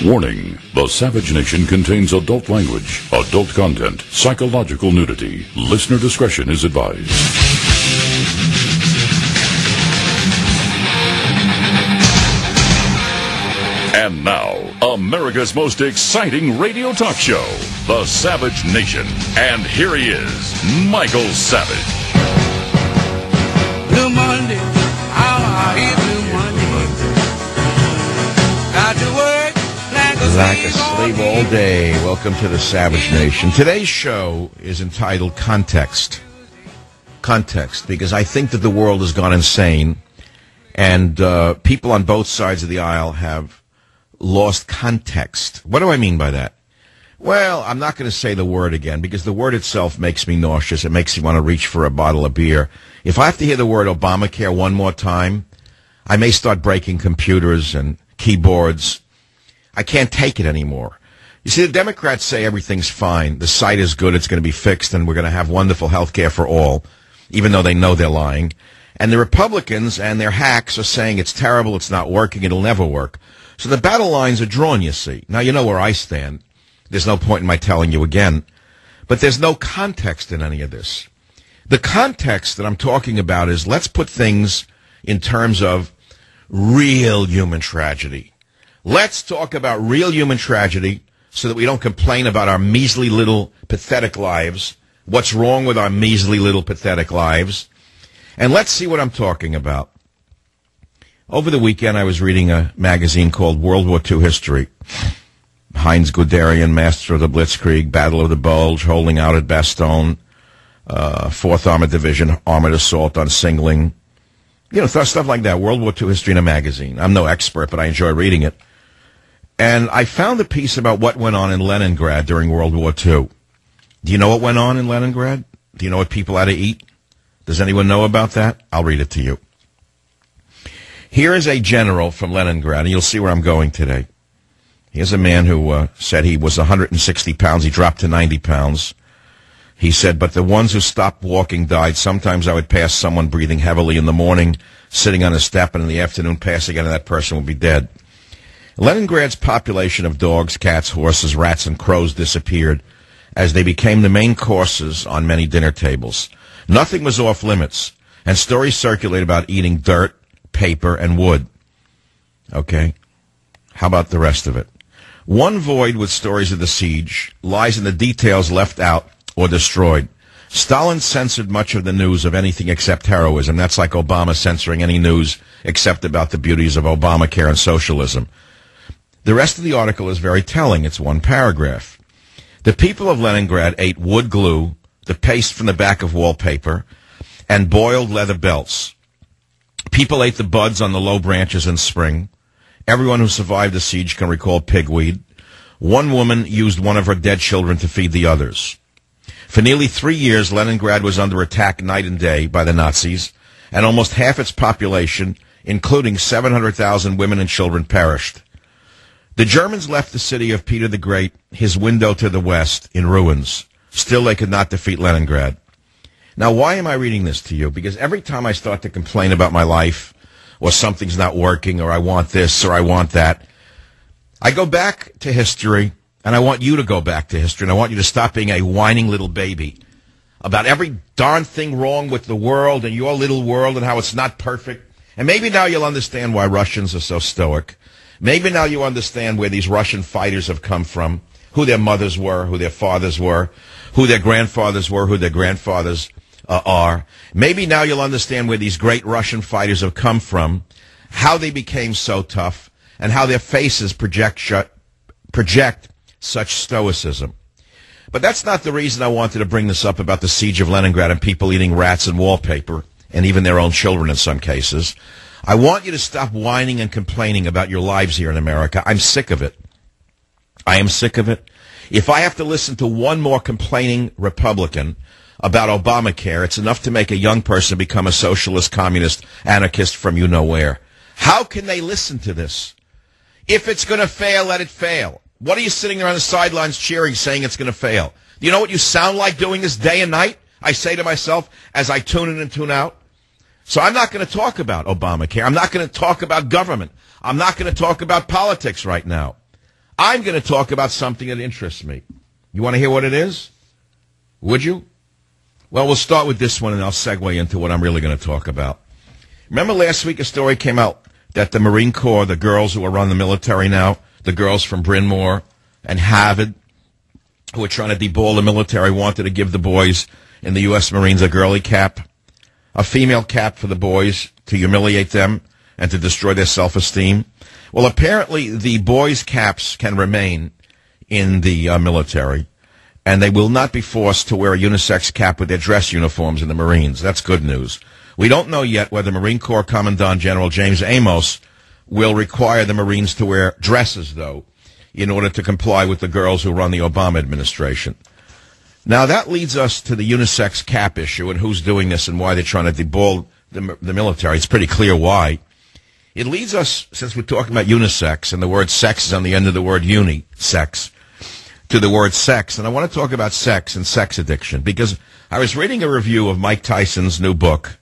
Warning, the Savage Nation contains adult language, adult content, psychological nudity. Listener discretion is advised. And now, America's most exciting radio talk show, The Savage Nation. And here he is, Michael Savage. Blue Monday, how are you, Blue Monday? Got to work like a slave all day. Welcome to the Savage Nation. Today's show is entitled Context. Context, because I think that the world has gone insane, and people on both sides of the aisle have lost context. What do I mean by that? Well, I'm not going to say the word again, because the word itself makes me nauseous. It makes me want to reach for a bottle of beer. If I have to hear the word Obamacare one more time, I may start breaking computers and keyboards. I can't take it anymore. You see, the Democrats say everything's fine. The site is good. It's going to be fixed, and we're going to have wonderful health care for all, even though they know they're lying. And the Republicans and their hacks are saying it's terrible, it's not working, it'll never work. So the battle lines are drawn, you see. Now, you know where I stand. There's no point in my telling you again. But there's no context in any of this. The context that I'm talking about is, let's put things in terms of real human tragedy. Let's talk about real human tragedy so that we don't complain about our measly little pathetic lives. What's wrong with our measly little pathetic lives? And let's see what I'm talking about. Over the weekend, I was reading a magazine called World War II History. Heinz Guderian, master of the Blitzkrieg, Battle of the Bulge, holding out at Bastogne, 4th Armored Division, armored assault on Singling. You know, stuff like that. World War II History in a magazine. I'm no expert, but I enjoy reading it. And I found a piece about what went on in Leningrad during World War II. Do you know what went on in Leningrad? Do you know what people had to eat? Does anyone know about that? I'll read it to you. Here is a general from Leningrad, and you'll see where I'm going today. Here's a man who said he was 160 pounds. He dropped to 90 pounds. He said, but the ones who stopped walking died. Sometimes I would pass someone breathing heavily in the morning, sitting on a step, and in the afternoon passing and that person would be dead. Leningrad's population of dogs, cats, horses, rats, and crows disappeared as they became the main courses on many dinner tables. Nothing was off limits, and stories circulated about eating dirt, paper, and wood. Okay, how about the rest of it? One void with stories of the siege lies in the details left out or destroyed. Stalin censored much of the news of anything except heroism. That's like Obama censoring any news except about the beauties of Obamacare and socialism. The rest of the article is very telling. It's one paragraph. The people of Leningrad ate wood glue, the paste from the back of wallpaper, and boiled leather belts. People ate the buds on the low branches in spring. Everyone who survived the siege can recall pigweed. One woman used one of her dead children to feed the others. For nearly 3 years, Leningrad was under attack night and day by the Nazis, and almost half its population, including 700,000 women and children, perished. The Germans left the city of Peter the Great, his window to the west, in ruins. Still, they could not defeat Leningrad. Now, why am I reading this to you? Because every time I start to complain about my life, or something's not working, or I want this, or I want that, I go back to history, and I want you to go back to history, and I want you to stop being a whining little baby about every darn thing wrong with the world and your little world and how it's not perfect. And maybe now you'll understand why Russians are so stoic. Maybe now you understand where these Russian fighters have come from, who their mothers were, who their fathers were, who their grandfathers were, who their grandfathers are. Maybe now you'll understand where these great Russian fighters have come from, how they became so tough, and how their faces project such stoicism. But that's not the reason I wanted to bring this up about the siege of Leningrad and people eating rats and wallpaper, and even their own children in some cases. I want you to stop whining and complaining about your lives here in America. I'm sick of it. I am sick of it. If I have to listen to one more complaining Republican about Obamacare, it's enough to make a young person become a socialist, communist, anarchist from you-know-where. How can they listen to this? If it's going to fail, let it fail. What are you sitting there on the sidelines cheering, saying it's going to fail? Do you know what you sound like doing this day and night? I say to myself as I tune in and tune out. So I'm not going to talk about Obamacare. I'm not going to talk about government. I'm not going to talk about politics right now. I'm going to talk about something that interests me. You want to hear what it is? Would you? Well, we'll start with this one, and I'll segue into what I'm really going to talk about. Remember last week a story came out that the Marine Corps, the girls who are on the military now, the girls from Bryn Mawr and Harvard, who are trying to deball the military, wanted to give the boys in the U.S. Marines a girly cap, a female cap for the boys to humiliate them and to destroy their self-esteem. Well, apparently the boys' caps can remain in the military, and they will not be forced to wear a unisex cap with their dress uniforms in the Marines. That's good news. We don't know yet whether Marine Corps Commandant General James Amos will require the Marines to wear dresses, though, in order to comply with the girls who run the Obama administration. Now, that leads us to the unisex cap issue and who's doing this and why they're trying to deball the military. It's pretty clear why. It leads us, since we're talking about unisex, and the word sex is on the end of the word unisex, to the word sex. And I want to talk about sex and sex addiction, because I was reading a review of Mike Tyson's new book,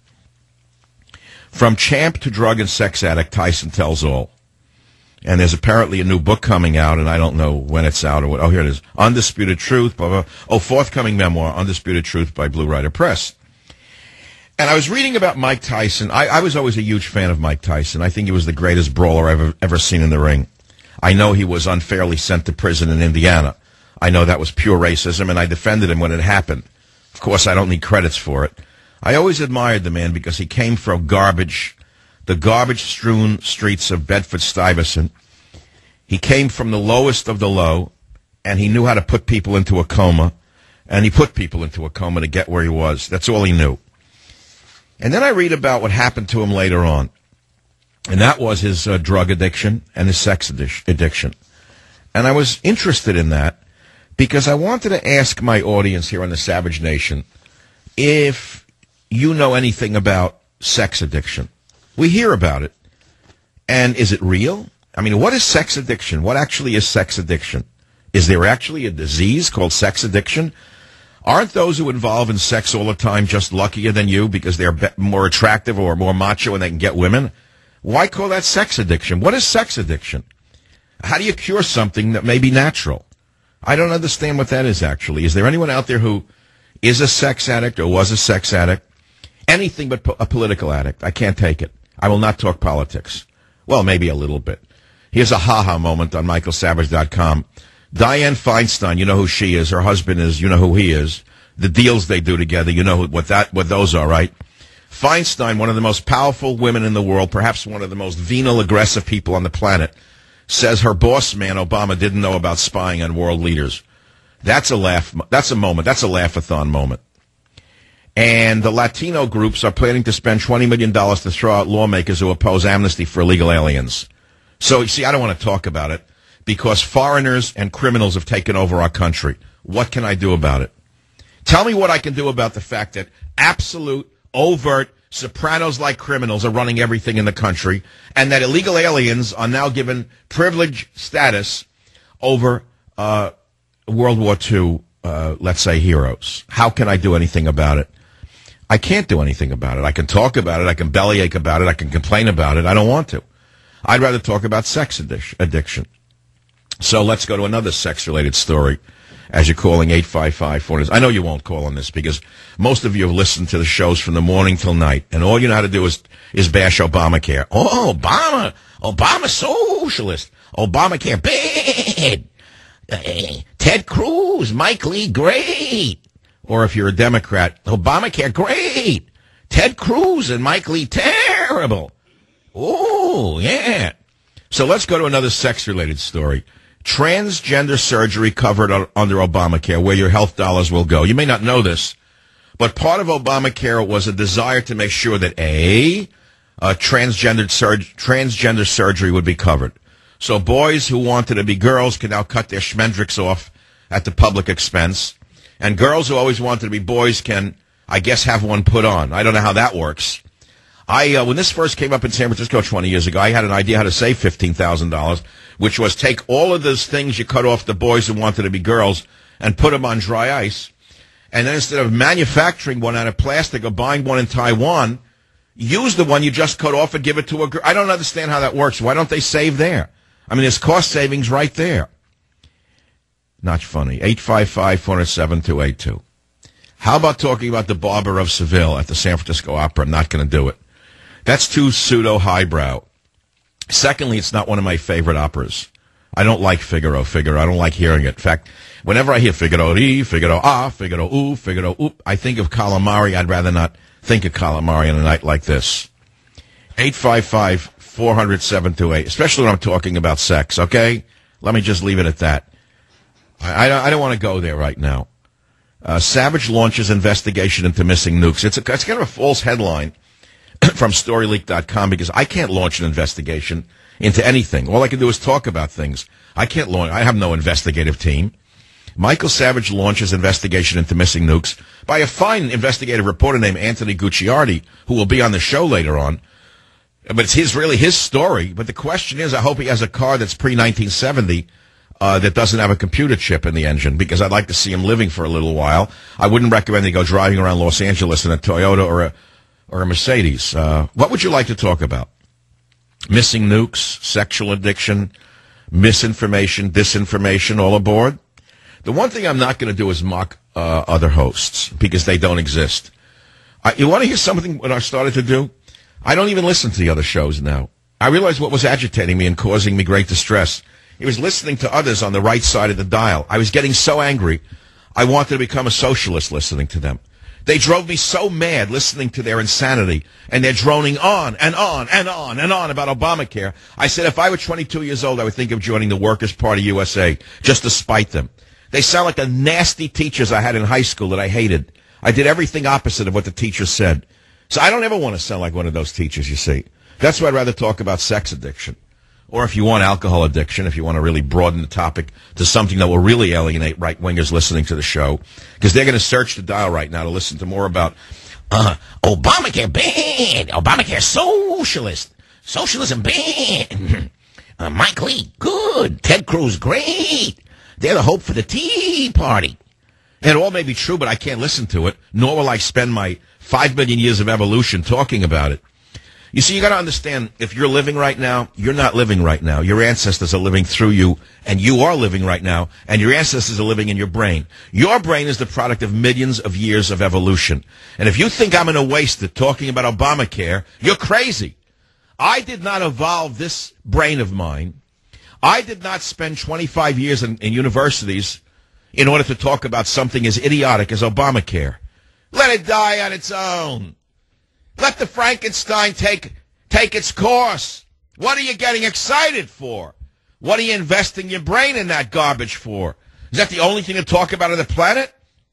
From Champ to Drug and Sex Addict, Tyson Tells All. And there's apparently a new book coming out, and I don't know when it's out or what. Oh, here it is. Undisputed Truth. Blah, blah. Oh, forthcoming memoir, Undisputed Truth by Blue Rider Press. And I was reading about Mike Tyson. I was always a huge fan of Mike Tyson. I think he was the greatest brawler I've ever seen in the ring. I know he was unfairly sent to prison in Indiana. I know that was pure racism, and I defended him when it happened. Of course, I don't need credits for it. I always admired the man because he came from the garbage-strewn streets of Bedford-Stuyvesant. He came from the lowest of the low, and he knew how to put people into a coma, and he put people into a coma to get where he was. That's all he knew. And then I read about what happened to him later on, and that was his drug addiction and his sex addiction. And I was interested in that because I wanted to ask my audience here on the Savage Nation if you know anything about sex addiction. We hear about it. And is it real? I mean, what is sex addiction? What actually is sex addiction? Is there actually a disease called sex addiction? Aren't those who involve in sex all the time just luckier than you because they're more attractive or more macho and they can get women? Why call that sex addiction? What is sex addiction? How do you cure something that may be natural? I don't understand what that is, actually. Is there anyone out there who is a sex addict or was a sex addict? Anything but a political addict. I can't take it. I will not talk politics. Well, maybe a little bit. Here's a ha-ha moment on michaelsavage.com. Dianne Feinstein, you know who she is. Her husband is, you know who he is. The deals they do together, you know what those are, right? Feinstein, one of the most powerful women in the world, perhaps one of the most venal, aggressive people on the planet, says her boss man, Obama, didn't know about spying on world leaders. That's a laugh. That's a moment. That's a laugh-a-thon moment. And the Latino groups are planning to spend $20 million to throw out lawmakers who oppose amnesty for illegal aliens. So, you see, I don't want to talk about it because foreigners and criminals have taken over our country. What can I do about it? Tell me what I can do about the fact that absolute, overt, Sopranos-like criminals are running everything in the country and that illegal aliens are now given privileged status over World War II, let's say, heroes. How can I do anything about it? I can't do anything about it. I can talk about it. I can bellyache about it. I can complain about it. I don't want to. I'd rather talk about sex addiction. So let's go to another sex-related story as you're calling 855-4. I know you won't call on this because most of you have listened to the shows from the morning till night, and all you know how to do is bash Obamacare. Oh, Obama socialist. Obamacare bad. Ted Cruz, Mike Lee, great. Or if you're a Democrat, Obamacare, great. Ted Cruz and Mike Lee, terrible. Oh, yeah. So let's go to another sex-related story. Transgender surgery covered under Obamacare, where your health dollars will go. You may not know this, but part of Obamacare was a desire to make sure that, transgender surgery would be covered. So boys who wanted to be girls can now cut their schmendricks off at the public expense. And girls who always wanted to be boys can, I guess, have one put on. I don't know how that works. When this first came up in San Francisco 20 years ago, I had an idea how to save $15,000, which was take all of those things you cut off the boys who wanted to be girls and put them on dry ice. And then instead of manufacturing one out of plastic or buying one in Taiwan, use the one you just cut off and give it to a girl. I don't understand how that works. Why don't they save there? I mean, there's cost savings right there. Not funny. 855-407-282. How about talking about the Barber of Seville at the San Francisco Opera? I'm not going to do it. That's too pseudo-highbrow. Secondly, it's not one of my favorite operas. I don't like Figaro. I don't like hearing it. In fact, whenever I hear Figaro, Figaro, oop, I think of Calamari. I'd rather not think of Calamari on a night like this. 855-400-728, especially when I'm talking about sex, okay? Let me just leave it at that. I don't want to go there right now. Savage launches investigation into missing nukes. It's kind of a false headline from StoryLeak.com because I can't launch an investigation into anything. All I can do is talk about things. I have no investigative team. Michael Savage launches investigation into missing nukes by a fine investigative reporter named Anthony Gucciardi, who will be on the show later on. But it's really his story. But the question is, I hope he has a car that's pre-1970 that doesn't have a computer chip in the engine, because I'd like to see him living for a little while. I wouldn't recommend he go driving around Los Angeles in a Toyota or a Mercedes. What would you like to talk about? Missing nukes, sexual addiction, misinformation, disinformation, all aboard? The one thing I'm not going to do is mock other hosts, because they don't exist. You want to hear something what I started to do? I don't even listen to the other shows now. I realized what was agitating me and causing me great distress. It was listening to others on the right side of the dial. I was getting so angry, I wanted to become a socialist listening to them. They drove me so mad listening to their insanity, and they're droning on and on and on and on about Obamacare. I said if I were 22 years old, I would think of joining the Workers' Party USA, just to spite them. They sound like the nasty teachers I had in high school that I hated. I did everything opposite of what the teachers said. So I don't ever want to sound like one of those teachers, you see. That's why I'd rather talk about sex addiction. Or if you want alcohol addiction, if you want to really broaden the topic to something that will really alienate right-wingers listening to the show, because they're going to search the dial right now to listen to more about Obamacare bad, Obamacare socialist, socialism bad, Mike Lee good, Ted Cruz great, they're the hope for the Tea Party. And it all may be true, but I can't listen to it, nor will I spend my 5 million years of evolution talking about it. You see, you got to understand, if you're living right now, you're not living right now. Your ancestors are living through you, and you are living right now, and your ancestors are living in your brain. Your brain is the product of millions of years of evolution. And if you think I'm going to waste it talking about Obamacare, you're crazy. I did not evolve this brain of mine. I did not spend 25 years in universities in order to talk about something as idiotic as Obamacare. Let it die on its own. Let the Frankenstein take its course. What are you getting excited for? What are you investing your brain in that garbage for? Is that the only thing to talk about on the planet?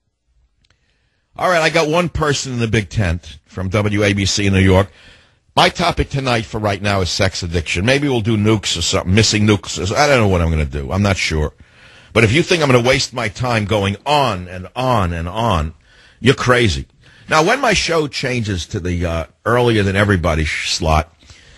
All right, I got one person in the big tent from WABC in New York. My topic tonight for right now is sex addiction. Maybe we'll do nukes or something, missing nukes. I don't know what I'm going to do. I'm not sure. But if you think I'm going to waste my time going on and on and on, you're crazy. Now, when my show changes to the earlier than everybody slot,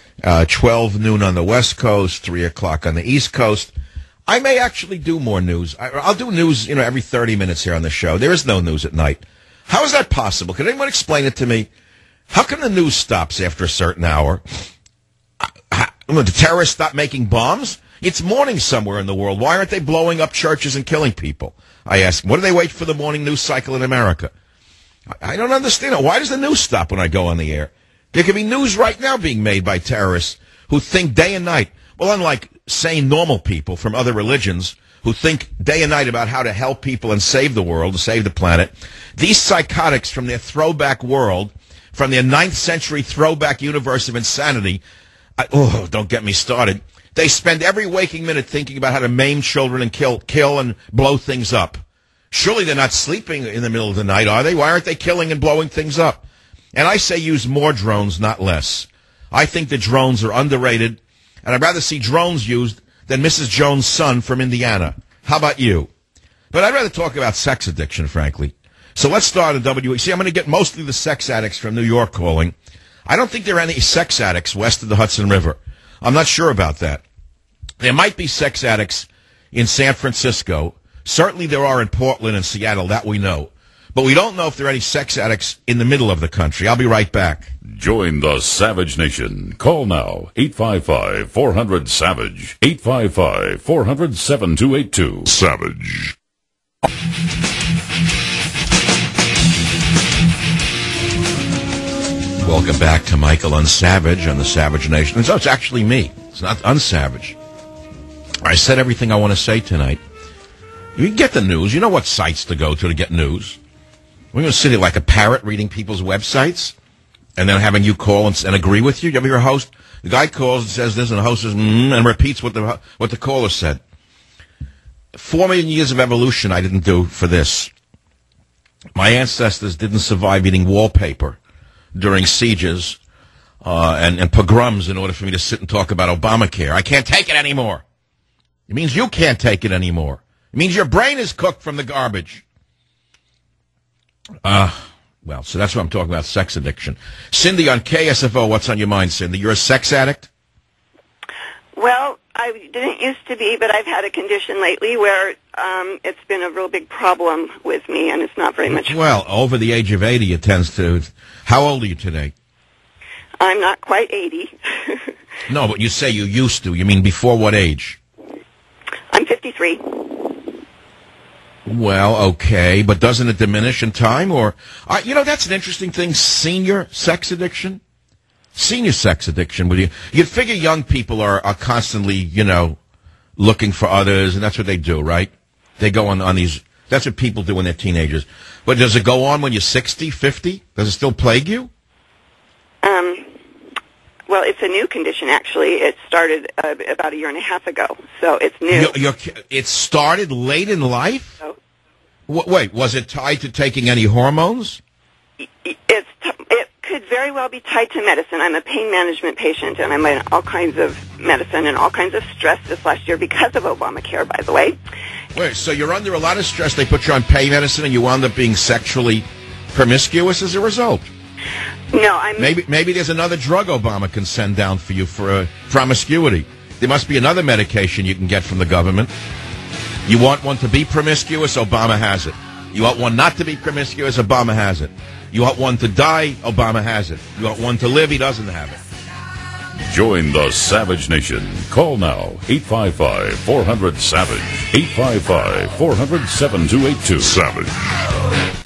12 noon on the West Coast, 3 o'clock on the East Coast, I may actually do more news. I'll do news, every 30 minutes here on the show. There is no news at night. How is that possible? Can anyone explain it to me? How come the news stops after a certain hour? Do terrorists stop making bombs? It's morning somewhere in the world. Why aren't they blowing up churches and killing people? I ask. What do they wait for the morning news cycle in America? I don't understand it. Why does the news stop when I go on the air? There could be news right now being made by terrorists who think day and night. Well, unlike sane, normal people from other religions who think day and night about how to help people and save the world, save the planet, these psychotics from their throwback world, from their 9th century throwback universe of insanity, don't get me started. They spend every waking minute thinking about how to maim children and kill and blow things up. Surely they're not sleeping in the middle of the night, are they? Why aren't they killing and blowing things up? And I say use more drones, not less. I think the drones are underrated, and I'd rather see drones used than Mrs. Jones' son from Indiana. How about you? But I'd rather talk about sex addiction, frankly. So let's start at WABC. I'm going to get mostly the sex addicts from New York calling. I don't think there are any sex addicts west of the Hudson River. I'm not sure about that. There might be sex addicts in San Francisco. Certainly there are in Portland and Seattle, that we know. But we don't know if there are any sex addicts in the middle of the country. I'll be right back. Join the Savage Nation. Call now, 855-400-SAVAGE, 855-400-7282. Savage. Welcome back to Michael Unsavage on the Savage Nation. So it's actually me. It's not Unsavage. I said everything I want to say tonight. You get the news. You know what sites to go to get news. We're going to sit here like a parrot reading people's websites and then having you call and agree with you. You ever hear a host? The guy calls and says this, and the host says, and repeats what the caller said. 4 million years of evolution I didn't do for this. My ancestors didn't survive eating wallpaper during sieges and pogroms in order for me to sit and talk about Obamacare. I can't take it anymore. It means you can't take it anymore. It means your brain is cooked from the garbage. Well, so that's what I'm talking about, sex addiction. Cindy on KSFO, what's on your mind, Cindy? You're a sex addict? Well, I didn't used to be, but I've had a condition lately where it's been a real big problem with me, and it's not very much fun. Well, over the age of 80, it tends to... How old are you today? I'm not quite 80. No, but you say you used to. You mean before what age? I'm 53. Well, okay, but doesn't it diminish in time? Or, that's an interesting thing, senior sex addiction. Senior sex addiction. You'd figure young people are constantly, looking for others, and that's what they do, right? They go on these, that's what people do when they're teenagers. But does it go on when you're 60, 50? Does it still plague you? Well, it's a new condition, actually. It started about a year and a half ago, so it's new. It started late in life? Oh. Wait, was it tied to taking any hormones? It could very well be tied to medicine. I'm a pain management patient, and I'm on all kinds of medicine and all kinds of stress this last year because of Obamacare, by the way. Wait, so you're under a lot of stress. They put you on pain medicine, and you wound up being sexually promiscuous as a result? No, I'm... Maybe there's another drug Obama can send down for you for promiscuity. There must be another medication you can get from the government. You want one to be promiscuous? Obama has it. You want one not to be promiscuous? Obama has it. You want one to die? Obama has it. You want one to live? He doesn't have it. Join the Savage Nation. Call now, 855-400-SAVAGE. 855-400-7282. Savage.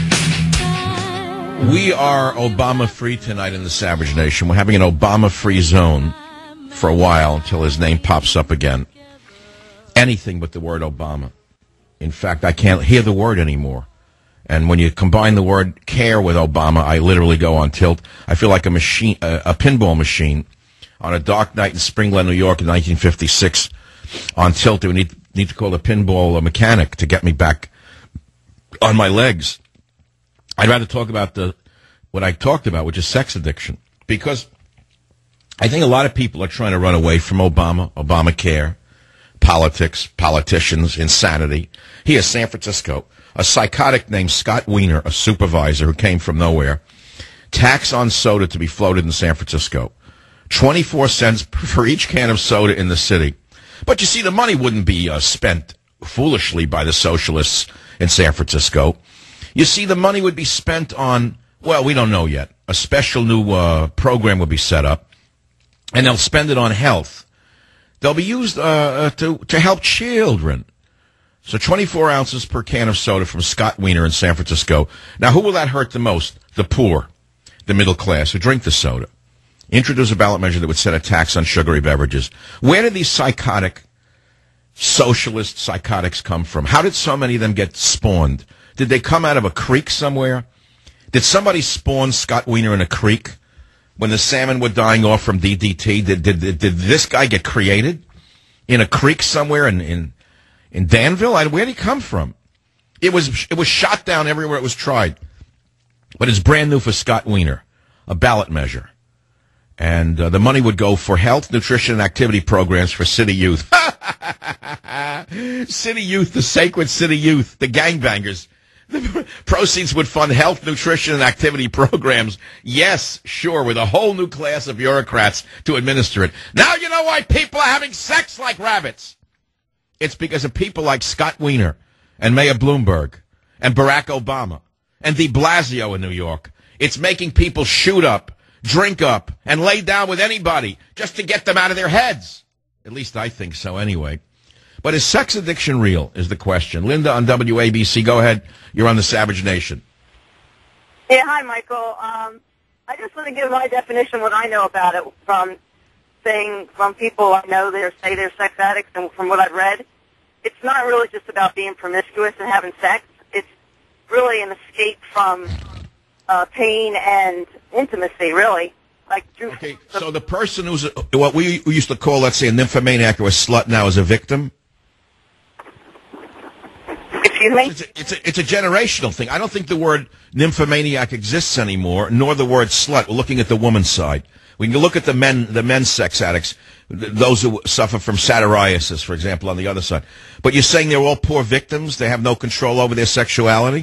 We are Obama-free tonight in the Savage Nation. We're having an Obama-free zone for a while until his name pops up again. Anything but the word Obama. In fact, I can't hear the word anymore. And when you combine the word care with Obama, I literally go on tilt. I feel like a pinball machine on a dark night in Springland, New York in 1956 on tilt. We need to call a pinball mechanic to get me back on my legs. I'd rather talk about what I talked about, which is sex addiction, because I think a lot of people are trying to run away from Obama, Obamacare, politics, politicians, insanity. Here, San Francisco, a psychotic named Scott Wiener, a supervisor who came from nowhere, tax on soda to be floated in San Francisco, 24 cents for each can of soda in the city. But you see, the money wouldn't be spent foolishly by the socialists in San Francisco. You see, the money would be spent on, well, we don't know yet. A special new program would be set up, and they'll spend it on health. They'll be used to help children. So 24 ounces per can of soda from Scott Wiener in San Francisco. Now, who will that hurt the most? The poor, the middle class who drink the soda. Introduce a ballot measure that would set a tax on sugary beverages. Where did these psychotic, socialist psychotics come from? How did so many of them get spawned? Did they come out of a creek somewhere? Did somebody spawn Scott Wiener in a creek when the salmon were dying off from DDT? Did this guy get created in a creek somewhere in Danville? Where did he come from? It was shot down everywhere it was tried. But it's brand new for Scott Wiener, a ballot measure. And the money would go for health, nutrition, and activity programs for city youth. City youth, the sacred city youth, the gangbangers. The proceeds would fund health, nutrition, and activity programs. Yes, sure, with a whole new class of bureaucrats to administer it. Now you know why people are having sex like rabbits. It's because of people like Scott Wiener and Mayor Bloomberg and Barack Obama and de Blasio in New York. It's making people shoot up, drink up, and lay down with anybody just to get them out of their heads. At least I think so anyway. But is sex addiction real, is the question. Linda on WABC, go ahead. You're on the Savage Nation. Yeah, hi, Michael. I just want to give my definition, what I know about it, from people I know that say they're sex addicts, and from what I've read. It's not really just about being promiscuous and having sex. It's really an escape from pain and intimacy, really. Okay, so the person who's what we used to call, let's say, a nymphomaniac or a slut now is a victim? Excuse me? It's a generational thing. I don't think the word nymphomaniac exists anymore, nor the word slut. We're looking at the woman's side. We can look at the men's sex addicts, those who suffer from satyriasis, for example, on the other side. But you're saying they're all poor victims? They have no control over their sexuality?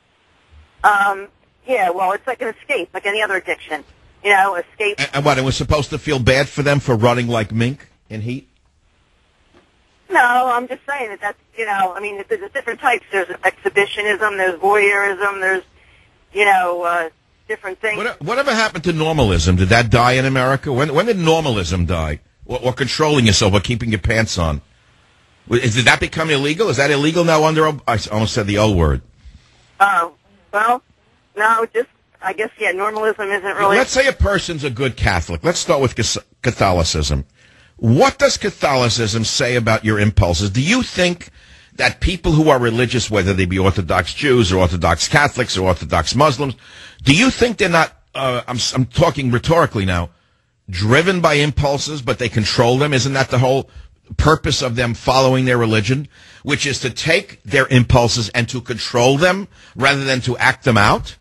Yeah, well, it's like an escape, like any other addiction. You know, escape. And what, and we're supposed to feel bad for them for running like mink in heat? No, I'm just saying that's, you know, I mean, there's different types. There's exhibitionism, there's voyeurism, there's, you know, different things. Whatever happened to normalism? Did that die in America? When did normalism die? Or controlling yourself or keeping your pants on? Did that become illegal? Is that illegal now under, I almost said the O word. Oh, well, no, just, I guess, yeah, normalism isn't really... Let's say a person's a good Catholic. Let's start with Catholicism. What does Catholicism say about your impulses? Do you think that people who are religious, whether they be Orthodox Jews or Orthodox Catholics or Orthodox Muslims, do you think they're not, I'm talking rhetorically now, driven by impulses, but they control them? Isn't that the whole purpose of them following their religion, which is to take their impulses and to control them rather than to act them out?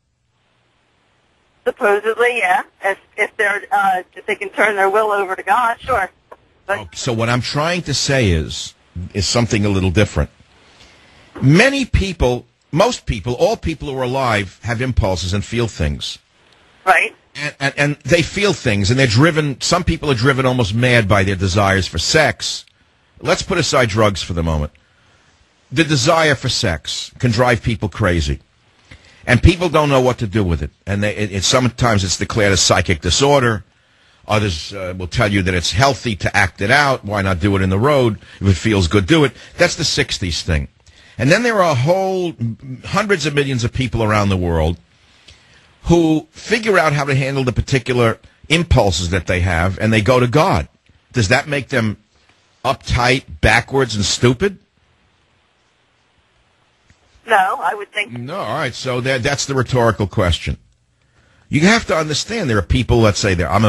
Supposedly, yeah. If they can turn their will over to God, sure. But so what I'm trying to say is something a little different. Many people, most people, all people who are alive have impulses and feel things. Right. And they feel things, and they're driven, some people are driven almost mad by their desires for sex. Let's put aside drugs for the moment. The desire for sex can drive people crazy. And people don't know what to do with it. And sometimes it's declared a psychic disorder. Others will tell you that it's healthy to act it out. Why not do it in the road? If it feels good, do it. That's the 60s thing. And then there are hundreds of millions of people around the world who figure out how to handle the particular impulses that they have, and they go to God. Does that make them uptight, backwards, and stupid? no, I would think... No, all right, so that's the rhetorical question. You have to understand there are people, let's say, I'm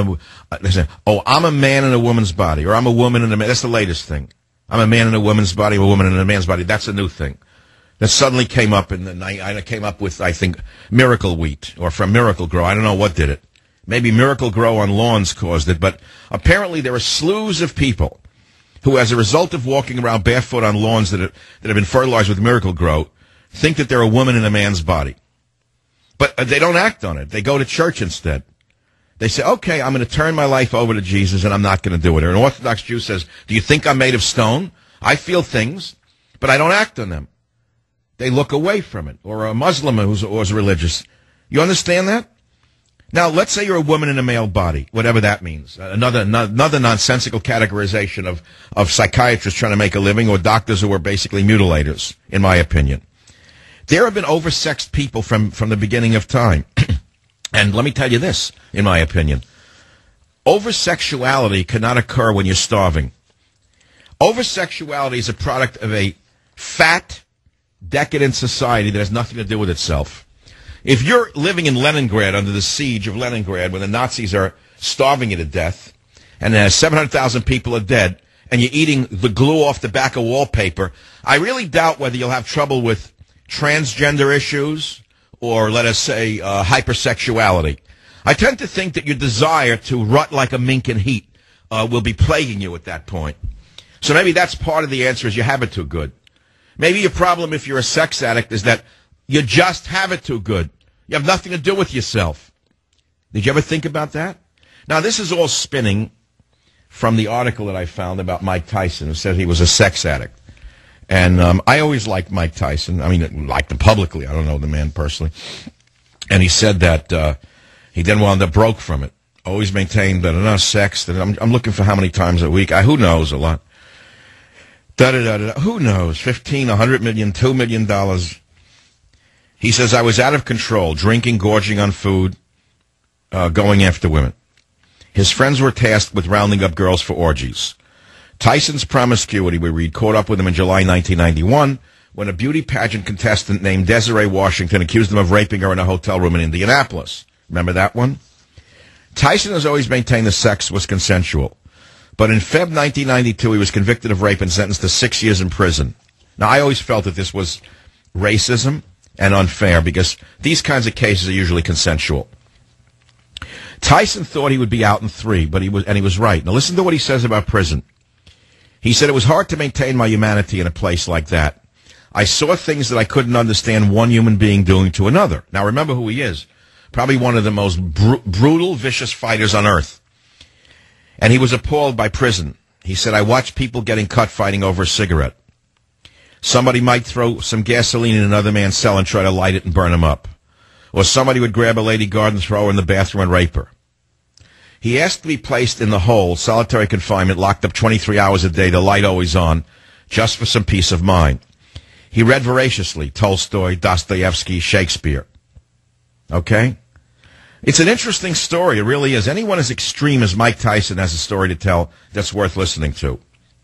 a man in a woman's body, or I'm a woman in a man. That's the latest thing. I'm a man in a woman's body, a woman in a man's body. That's a new thing. That suddenly came up I came up with, I think, Miracle Wheat, or from Miracle Grow. I don't know what did it. Maybe Miracle Grow on lawns caused it, but apparently there are slews of people who, as a result of walking around barefoot on lawns that have been fertilized with Miracle Grow, think that they're a woman in a man's body. But they don't act on it. They go to church instead. They say, okay, I'm going to turn my life over to Jesus, and I'm not going to do it. Or an Orthodox Jew says, do you think I'm made of stone? I feel things, but I don't act on them. They look away from it. Or a Muslim who's religious. You understand that? Now, let's say you're a woman in a male body, whatever that means. Another nonsensical categorization of psychiatrists trying to make a living, or doctors who are basically mutilators, in my opinion. There have been oversexed people from the beginning of time. And let me tell you this, in my opinion. Oversexuality cannot occur when you're starving. Oversexuality is a product of a fat, decadent society that has nothing to do with itself. If you're living in Leningrad under the siege of Leningrad when the Nazis are starving you to death and 700,000 people are dead and you're eating the glue off the back of wallpaper, I really doubt whether you'll have trouble with transgender issues or, let us say, hypersexuality. I tend to think that your desire to rut like a mink in heat will be plaguing you at that point. So maybe that's part of the answer, is you have it too good. Maybe your problem if you're a sex addict is that you just have it too good. You have nothing to do with yourself. Did you ever think about that? Now, this is all spinning from the article that I found about Mike Tyson, who said he was a sex addict. And I always liked Mike Tyson. I mean, liked him publicly. I don't know the man personally. And he said that he then wound up broke from it. Always maintained that enough sex, that I'm looking for how many times a week. Who knows? A lot. Who knows? 15, 100 million, $2 million. He says, I was out of control, drinking, gorging on food. going after women. His friends were tasked with rounding up girls for orgies. Tyson's promiscuity, we read, caught up with him in July 1991 when a beauty pageant contestant named Desiree Washington accused him of raping her in a hotel room in Indianapolis. Remember that one? Tyson has always maintained the sex was consensual. But in Feb 1992, he was convicted of rape and sentenced to 6 years in prison. Now, I always felt that this was racism and unfair because these kinds of cases are usually consensual. Tyson thought he would be out in 3, but he was right. Now, listen to what he says about prison. He said, it was hard to maintain my humanity in a place like that. I saw things that I couldn't understand one human being doing to another. Now, remember who he is. Probably one of the most brutal, vicious fighters on earth. And he was appalled by prison. He said, I watched people getting cut fighting over a cigarette. Somebody might throw some gasoline in another man's cell and try to light it and burn him up. Or somebody would grab a lady guard and throw her in the bathroom and rape her. He asked to be placed in the hole, solitary confinement, locked up 23 hours a day, the light always on, just for some peace of mind. He read voraciously Tolstoy, Dostoevsky, Shakespeare. Okay? It's an interesting story. It really is. Anyone as extreme as Mike Tyson has a story to tell that's worth listening to.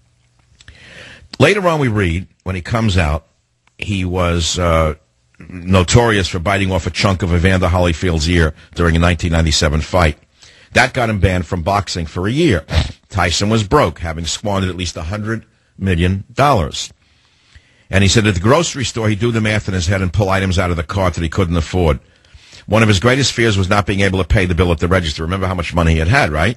Later on we read, when he comes out, he was notorious for biting off a chunk of Evander Holyfield's ear during a 1997 fight. That got him banned from boxing for a year. Tyson was broke, having squandered at least $100 million. And he said at the grocery store, he'd do the math in his head and pull items out of the cart that he couldn't afford. One of his greatest fears was not being able to pay the bill at the register. Remember how much money he had, right?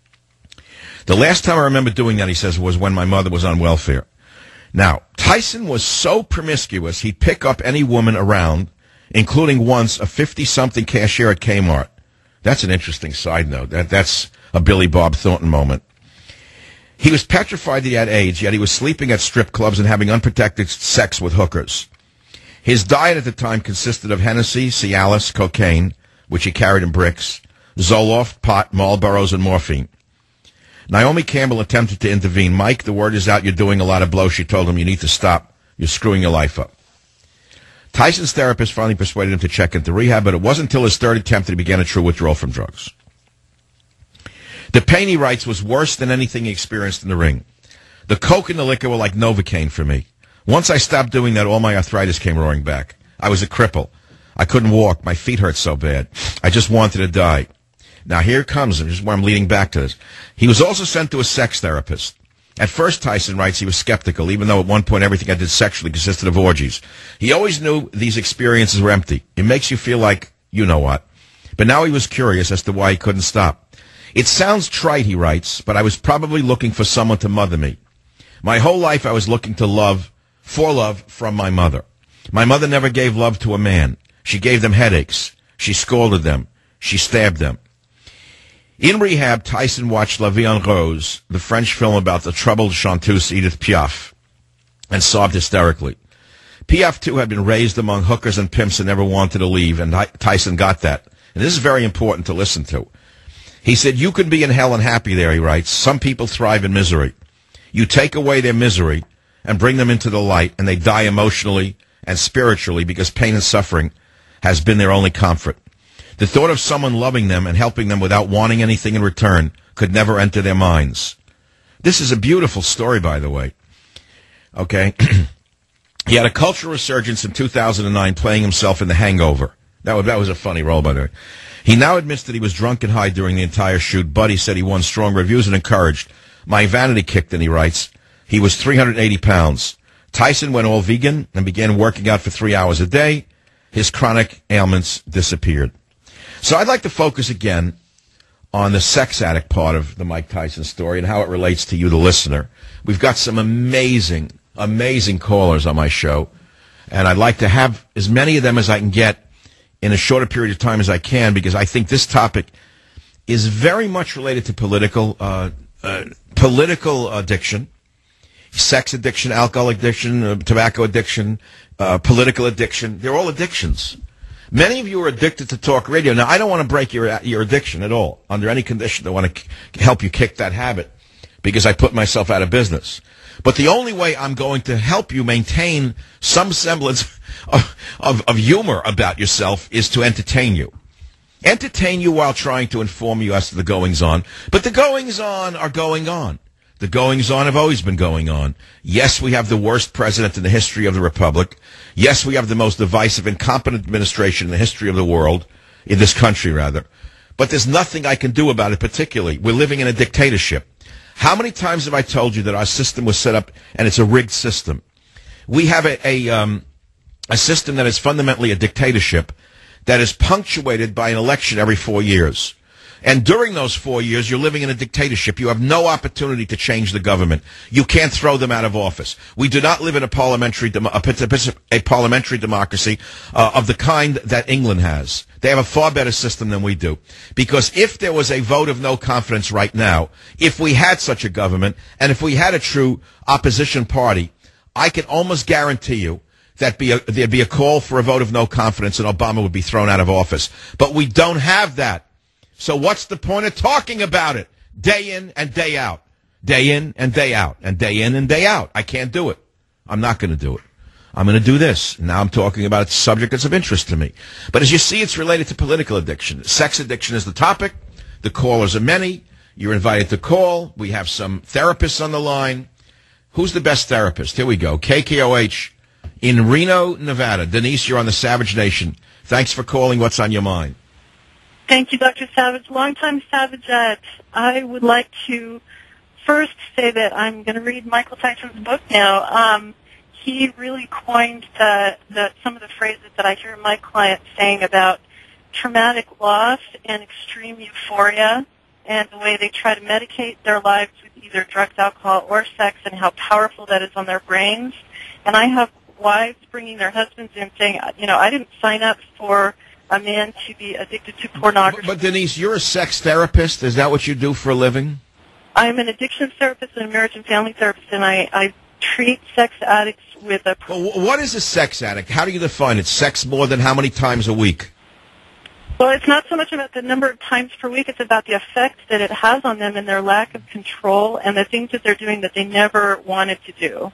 The last time I remember doing that, he says, was when my mother was on welfare. Now, Tyson was so promiscuous, he'd pick up any woman around, including once a 50-something cashier at Kmart. That's an interesting side note. That's a Billy Bob Thornton moment. He was petrified that he had AIDS, yet he was sleeping at strip clubs and having unprotected sex with hookers. His diet at the time consisted of Hennessy, Cialis, cocaine, which he carried in bricks, Zoloft, pot, Marlboros, and morphine. Naomi Campbell attempted to intervene. Mike, the word is out, you're doing a lot of blow. She told him, you need to stop. You're screwing your life up. Tyson's therapist finally persuaded him to check into rehab, but it wasn't until his third attempt that he began a true withdrawal from drugs. The pain, he writes, was worse than anything he experienced in the ring. The coke and the liquor were like Novocaine for me. Once I stopped doing that, all my arthritis came roaring back. I was a cripple. I couldn't walk. My feet hurt so bad. I just wanted to die. Now, here comes, this is where I'm leading back to this. He was also sent to a sex therapist. At first, Tyson writes, he was skeptical, even though at one point everything I did sexually consisted of orgies. He always knew these experiences were empty. It makes you feel like you know what. But now he was curious as to why he couldn't stop. It sounds trite, he writes, but I was probably looking for someone to mother me. My whole life I was looking for love from my mother. My mother never gave love to a man. She gave them headaches. She scolded them. She stabbed them. In rehab, Tyson watched La Vie en Rose, the French film about the troubled chanteuse Edith Piaf, and sobbed hysterically. Piaf, too, had been raised among hookers and pimps and never wanted to leave, and Tyson got that. And this is very important to listen to. He said, you can be in hell and happy there, he writes. Some people thrive in misery. You take away their misery and bring them into the light, and they die emotionally and spiritually because pain and suffering has been their only comfort. The thought of someone loving them and helping them without wanting anything in return could never enter their minds. This is a beautiful story, by the way. Okay? He had a cultural resurgence in 2009 playing himself in The Hangover. That was a funny role, by the way. He now admits that he was drunk and high during the entire shoot, but he said he won strong reviews and encouraged. My vanity kicked in, he writes. He was 380 pounds. Tyson went all vegan and began working out for 3 hours a day. His chronic ailments disappeared. So I'd like to focus again on the sex addict part of the Mike Tyson story and how it relates to you, the listener. We've got some amazing, amazing callers on my show, and I'd like to have as many of them as I can get in a shorter period of time as I can, because I think this topic is very much related to political addiction, sex addiction, alcohol addiction, tobacco addiction, political addiction. They're all addictions. Many of you are addicted to talk radio. Now, I don't want to break your addiction at all, under any condition. I want to help you kick that habit because I put myself out of business. But the only way I'm going to help you maintain some semblance of humor about yourself is to entertain you. entertain you while trying to inform you as to the goings-on. But the goings-on are going on. The goings-on have always been going on. Yes, we have the worst president in the history of the Republic. Yes, we have the most divisive, incompetent administration in the history of the world, in this country, rather. But there's nothing I can do about it particularly. We're living in a dictatorship. How many times have I told you that our system was set up, and it's a rigged system? We have a system that is fundamentally a dictatorship that is punctuated by an election every 4 years. And during those 4 years, you're living in a dictatorship. You have no opportunity to change the government. You can't throw them out of office. We do not live in a parliamentary democracy of the kind that England has. They have a far better system than we do. Because if there was a vote of no confidence right now, if we had such a government, and if we had a true opposition party, I can almost guarantee you that there'd be a call for a vote of no confidence and Obama would be thrown out of office. But we don't have that. So what's the point of talking about it? Day in and day out. Day in and day out. And day in and day out. I can't do it. I'm not going to do it. I'm going to do this. Now I'm talking about a subject that's of interest to me. But as you see, it's related to political addiction. Sex addiction is the topic. The callers are many. You're invited to call. We have some therapists on the line. Who's the best therapist? Here we go. KKOH in Reno, Nevada. Denise, you're on the Savage Nation. Thanks for calling. What's on your mind? Thank you, Dr. Savage. Longtime Savagette. I would like to first say that I'm going to read Michael Tyson's book now. He really coined some of the phrases that I hear my clients saying about traumatic loss and extreme euphoria and the way they try to medicate their lives with either drugs, alcohol, or sex and how powerful that is on their brains. And I have wives bringing their husbands in saying, I didn't sign up for a man to be addicted to pornography. But Denise, you're a sex therapist. Is that what you do for a living? I'm an addiction therapist and a marriage and family therapist, and I treat sex addicts with a... Well, what is a sex addict? How do you define it? Sex more than how many times a week? Well, it's not so much about the number of times per week. It's about the effect that it has on them and their lack of control and the things that they're doing that they never wanted to do.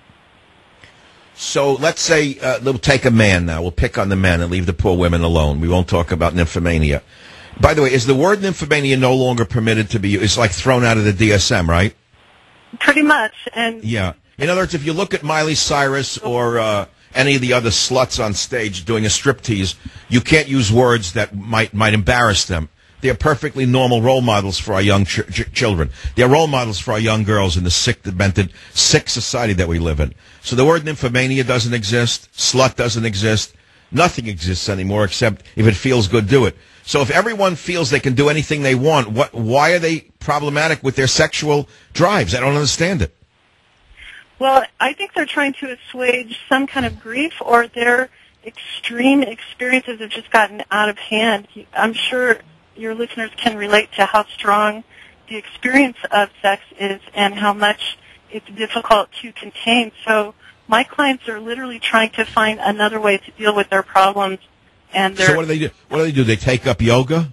So let's say we'll take a man now. We'll pick on the men and leave the poor women alone. We won't talk about nymphomania. By the way, is the word nymphomania no longer permitted to be used? It's like thrown out of the DSM, right? Pretty much. And yeah. In other words, if you look at Miley Cyrus or any of the other sluts on stage doing a striptease, you can't use words that might embarrass them. They're perfectly normal role models for our young children. They're role models for our young girls in the sick, demented, sick society that we live in. So the word nymphomania doesn't exist. Slut doesn't exist. Nothing exists anymore except if it feels good, do it. So if everyone feels they can do anything they want, why are they problematic with their sexual drives? I don't understand it. Well, I think they're trying to assuage some kind of grief, or their extreme experiences have just gotten out of hand. I'm sure your listeners can relate to how strong the experience of sex is and how much it's difficult to contain. So my clients are literally trying to find another way to deal with their problems. And so what do they do? What do? They take up yoga?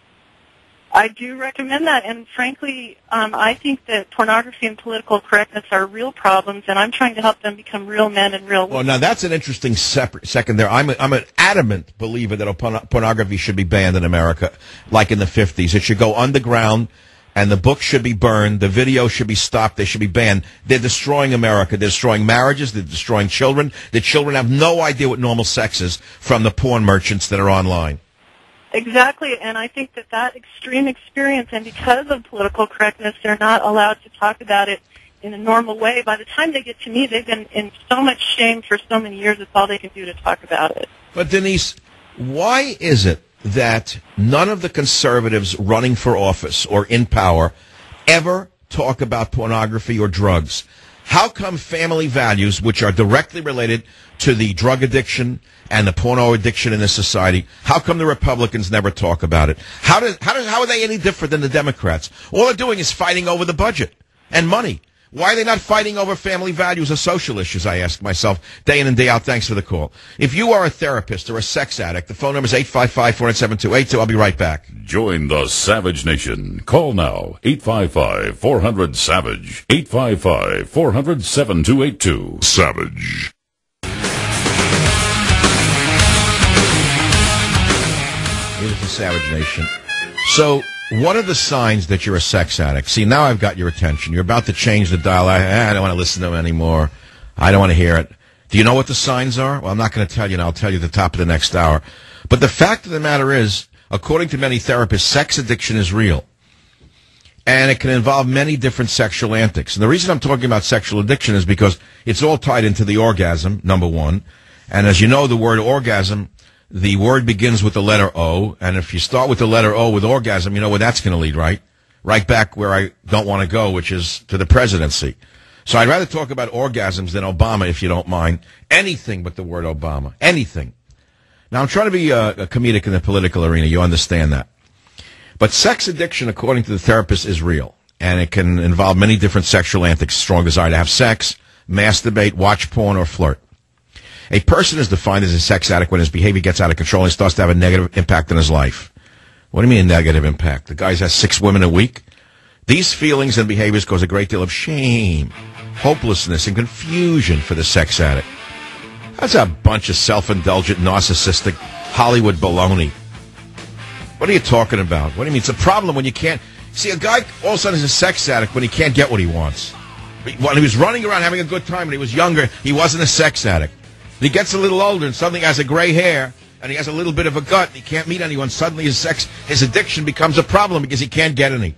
I do recommend that, and frankly, I think that pornography and political correctness are real problems, and I'm trying to help them become real men and real women. Well, now that's an interesting second there. I'm an adamant believer that pornography should be banned in America, like in the 50s. It should go underground, and the book should be burned. The video should be stopped. They should be banned. They're destroying America. They're destroying marriages. They're destroying children. The children have no idea what normal sex is from the porn merchants that are online. Exactly, and I think that extreme experience, and because of political correctness, they're not allowed to talk about it in a normal way. By the time they get to me, they've been in so much shame for so many years, it's all they can do to talk about it. But Denise, why is it that none of the conservatives running for office or in power ever talk about pornography or drugs? How come family values, which are directly related to the drug addiction and the porno addiction in this society, how come the Republicans never talk about it? How are they any different than the Democrats? All they're doing is fighting over the budget and money. Why are they not fighting over family values or social issues, I ask myself, day in and day out. Thanks for the call. If you are a therapist or a sex addict, the phone number is 855-487-2882. I'll be right back. Join the Savage Nation. Call now, 855-400-SAVAGE, 855-400-7282. Savage. It is to Savage Nation. So, what are the signs that you're a sex addict? See, now I've got your attention. You're about to change the dial. I don't want to listen to them anymore. I don't want to hear it. Do you know what the signs are? Well, I'm not going to tell you, and I'll tell you at the top of the next hour. But the fact of the matter is, according to many therapists, sex addiction is real. And it can involve many different sexual antics. And the reason I'm talking about sexual addiction is because it's all tied into the orgasm, number one. And as you know, the word orgasm, the word begins with the letter O. And if you start with the letter O with orgasm, you know where that's going to lead, right? Right back where I don't want to go, which is to the presidency. So I'd rather talk about orgasms than Obama, if you don't mind. Anything but the word Obama. Anything. Now, I'm trying to be a comedic in the political arena. You understand that. But sex addiction, according to the therapist, is real. And it can involve many different sexual antics. Strong desire to have sex, masturbate, watch porn, or flirt. A person is defined as a sex addict when his behavior gets out of control and starts to have a negative impact on his life. What do you mean a negative impact? The guy has 6 women a week? These feelings and behaviors cause a great deal of shame, hopelessness, and confusion for the sex addict. That's a bunch of self-indulgent, narcissistic Hollywood baloney. What are you talking about? What do you mean? It's a problem when you can't... See, a guy all of a sudden is a sex addict when he can't get what he wants. When he was running around having a good time when he was younger, he wasn't a sex addict. When he gets a little older and suddenly has a gray hair and he has a little bit of a gut and he can't meet anyone, suddenly his addiction becomes a problem because he can't get any.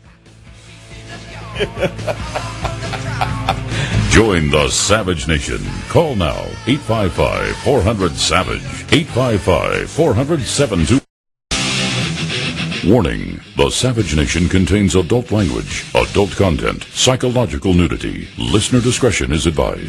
Join the Savage Nation. Call now, 855-400-SAVAGE, 855-400-72. Warning, the Savage Nation contains adult language, adult content, psychological nudity. Listener discretion is advised.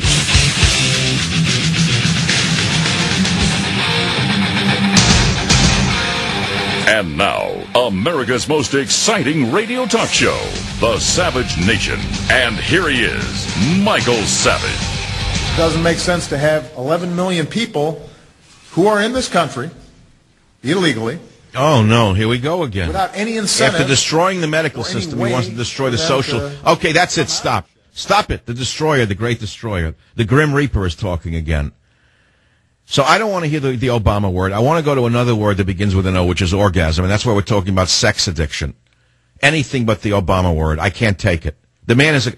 And now, America's most exciting radio talk show, The Savage Nation. And here he is, Michael Savage. It doesn't make sense to have 11 million people who are in this country illegally. Oh, no, here we go again. Without any incentive. After destroying the medical system, he wants to destroy the social... Okay, that's it, stop. Stop it. The destroyer, the great destroyer. The Grim Reaper is talking again. So I don't want to hear the Obama word. I want to go to another word that begins with an O, which is orgasm, and that's why we're talking about sex addiction. Anything but the Obama word. I can't take it. The man is a...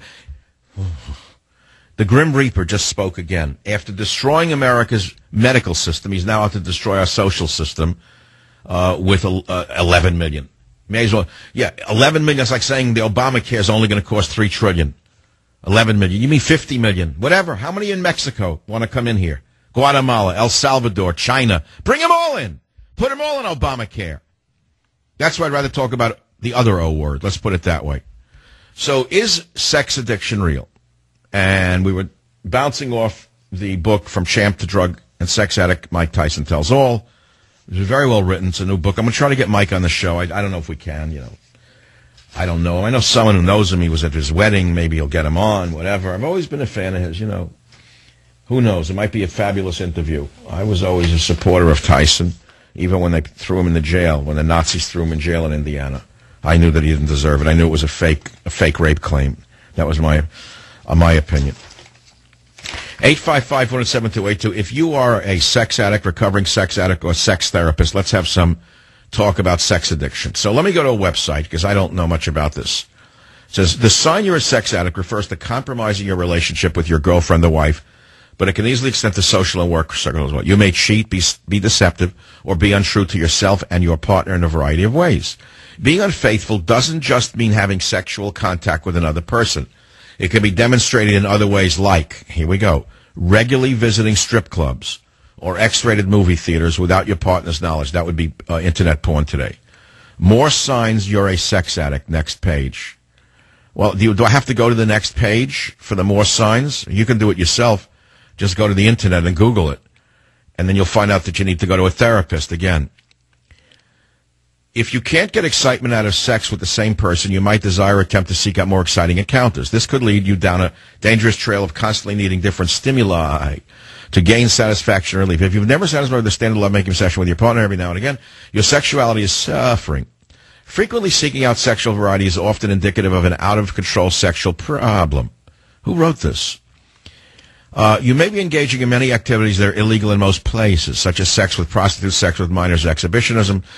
The Grim Reaper just spoke again. After destroying America's medical system, he's now out to destroy our social system with 11 million. May as well... Yeah, 11 million is like saying the Obamacare is only going to cost $3 trillion. 11 million. You mean 50 million. Whatever. How many in Mexico want to come in here? Guatemala, El Salvador, China. Bring them all in. Put them all in Obamacare. That's why I'd rather talk about the other O word. Let's put it that way. So is sex addiction real? And we were bouncing off the book From Champ to Drug and Sex Addict, Mike Tyson Tells All. It was very well written. It's a new book. I'm going to try to get Mike on the show. I don't know if we can, you know. I don't know. I know someone who knows him. He was at his wedding. Maybe he'll get him on, whatever. I've always been a fan of his, you know. Who knows? It might be a fabulous interview. I was always a supporter of Tyson, even when they threw him in the jail, when the Nazis threw him in jail in Indiana. I knew that he didn't deserve it. I knew it was a fake rape claim. That was my opinion. 855-407-282. If you are a sex addict, recovering sex addict, or sex therapist, let's have some talk about sex addiction. So let me go to a website, because I don't know much about this. It says, the sign you're a sex addict refers to compromising your relationship with your girlfriend or wife, but it can easily extend to social and work circles as well. You may cheat, be deceptive, or be untrue to yourself and your partner in a variety of ways. Being unfaithful doesn't just mean having sexual contact with another person. It can be demonstrated in other ways like, here we go, regularly visiting strip clubs or X-rated movie theaters without your partner's knowledge. That would be internet porn today. More signs you're a sex addict. Next page. Well, do I have to go to the next page for the more signs? You can do it yourself. Just go to the internet and Google it. And then you'll find out that you need to go to a therapist again. If you can't get excitement out of sex with the same person, you might desire or attempt to seek out more exciting encounters. This could lead you down a dangerous trail of constantly needing different stimuli to gain satisfaction or relief. If you've never satisfied with the standard lovemaking session with your partner every now and again, your sexuality is suffering. Frequently seeking out sexual variety is often indicative of an out-of-control sexual problem. Who wrote this? You may be engaging in many activities that are illegal in most places, such as sex with prostitutes, sex with minors, exhibitionism.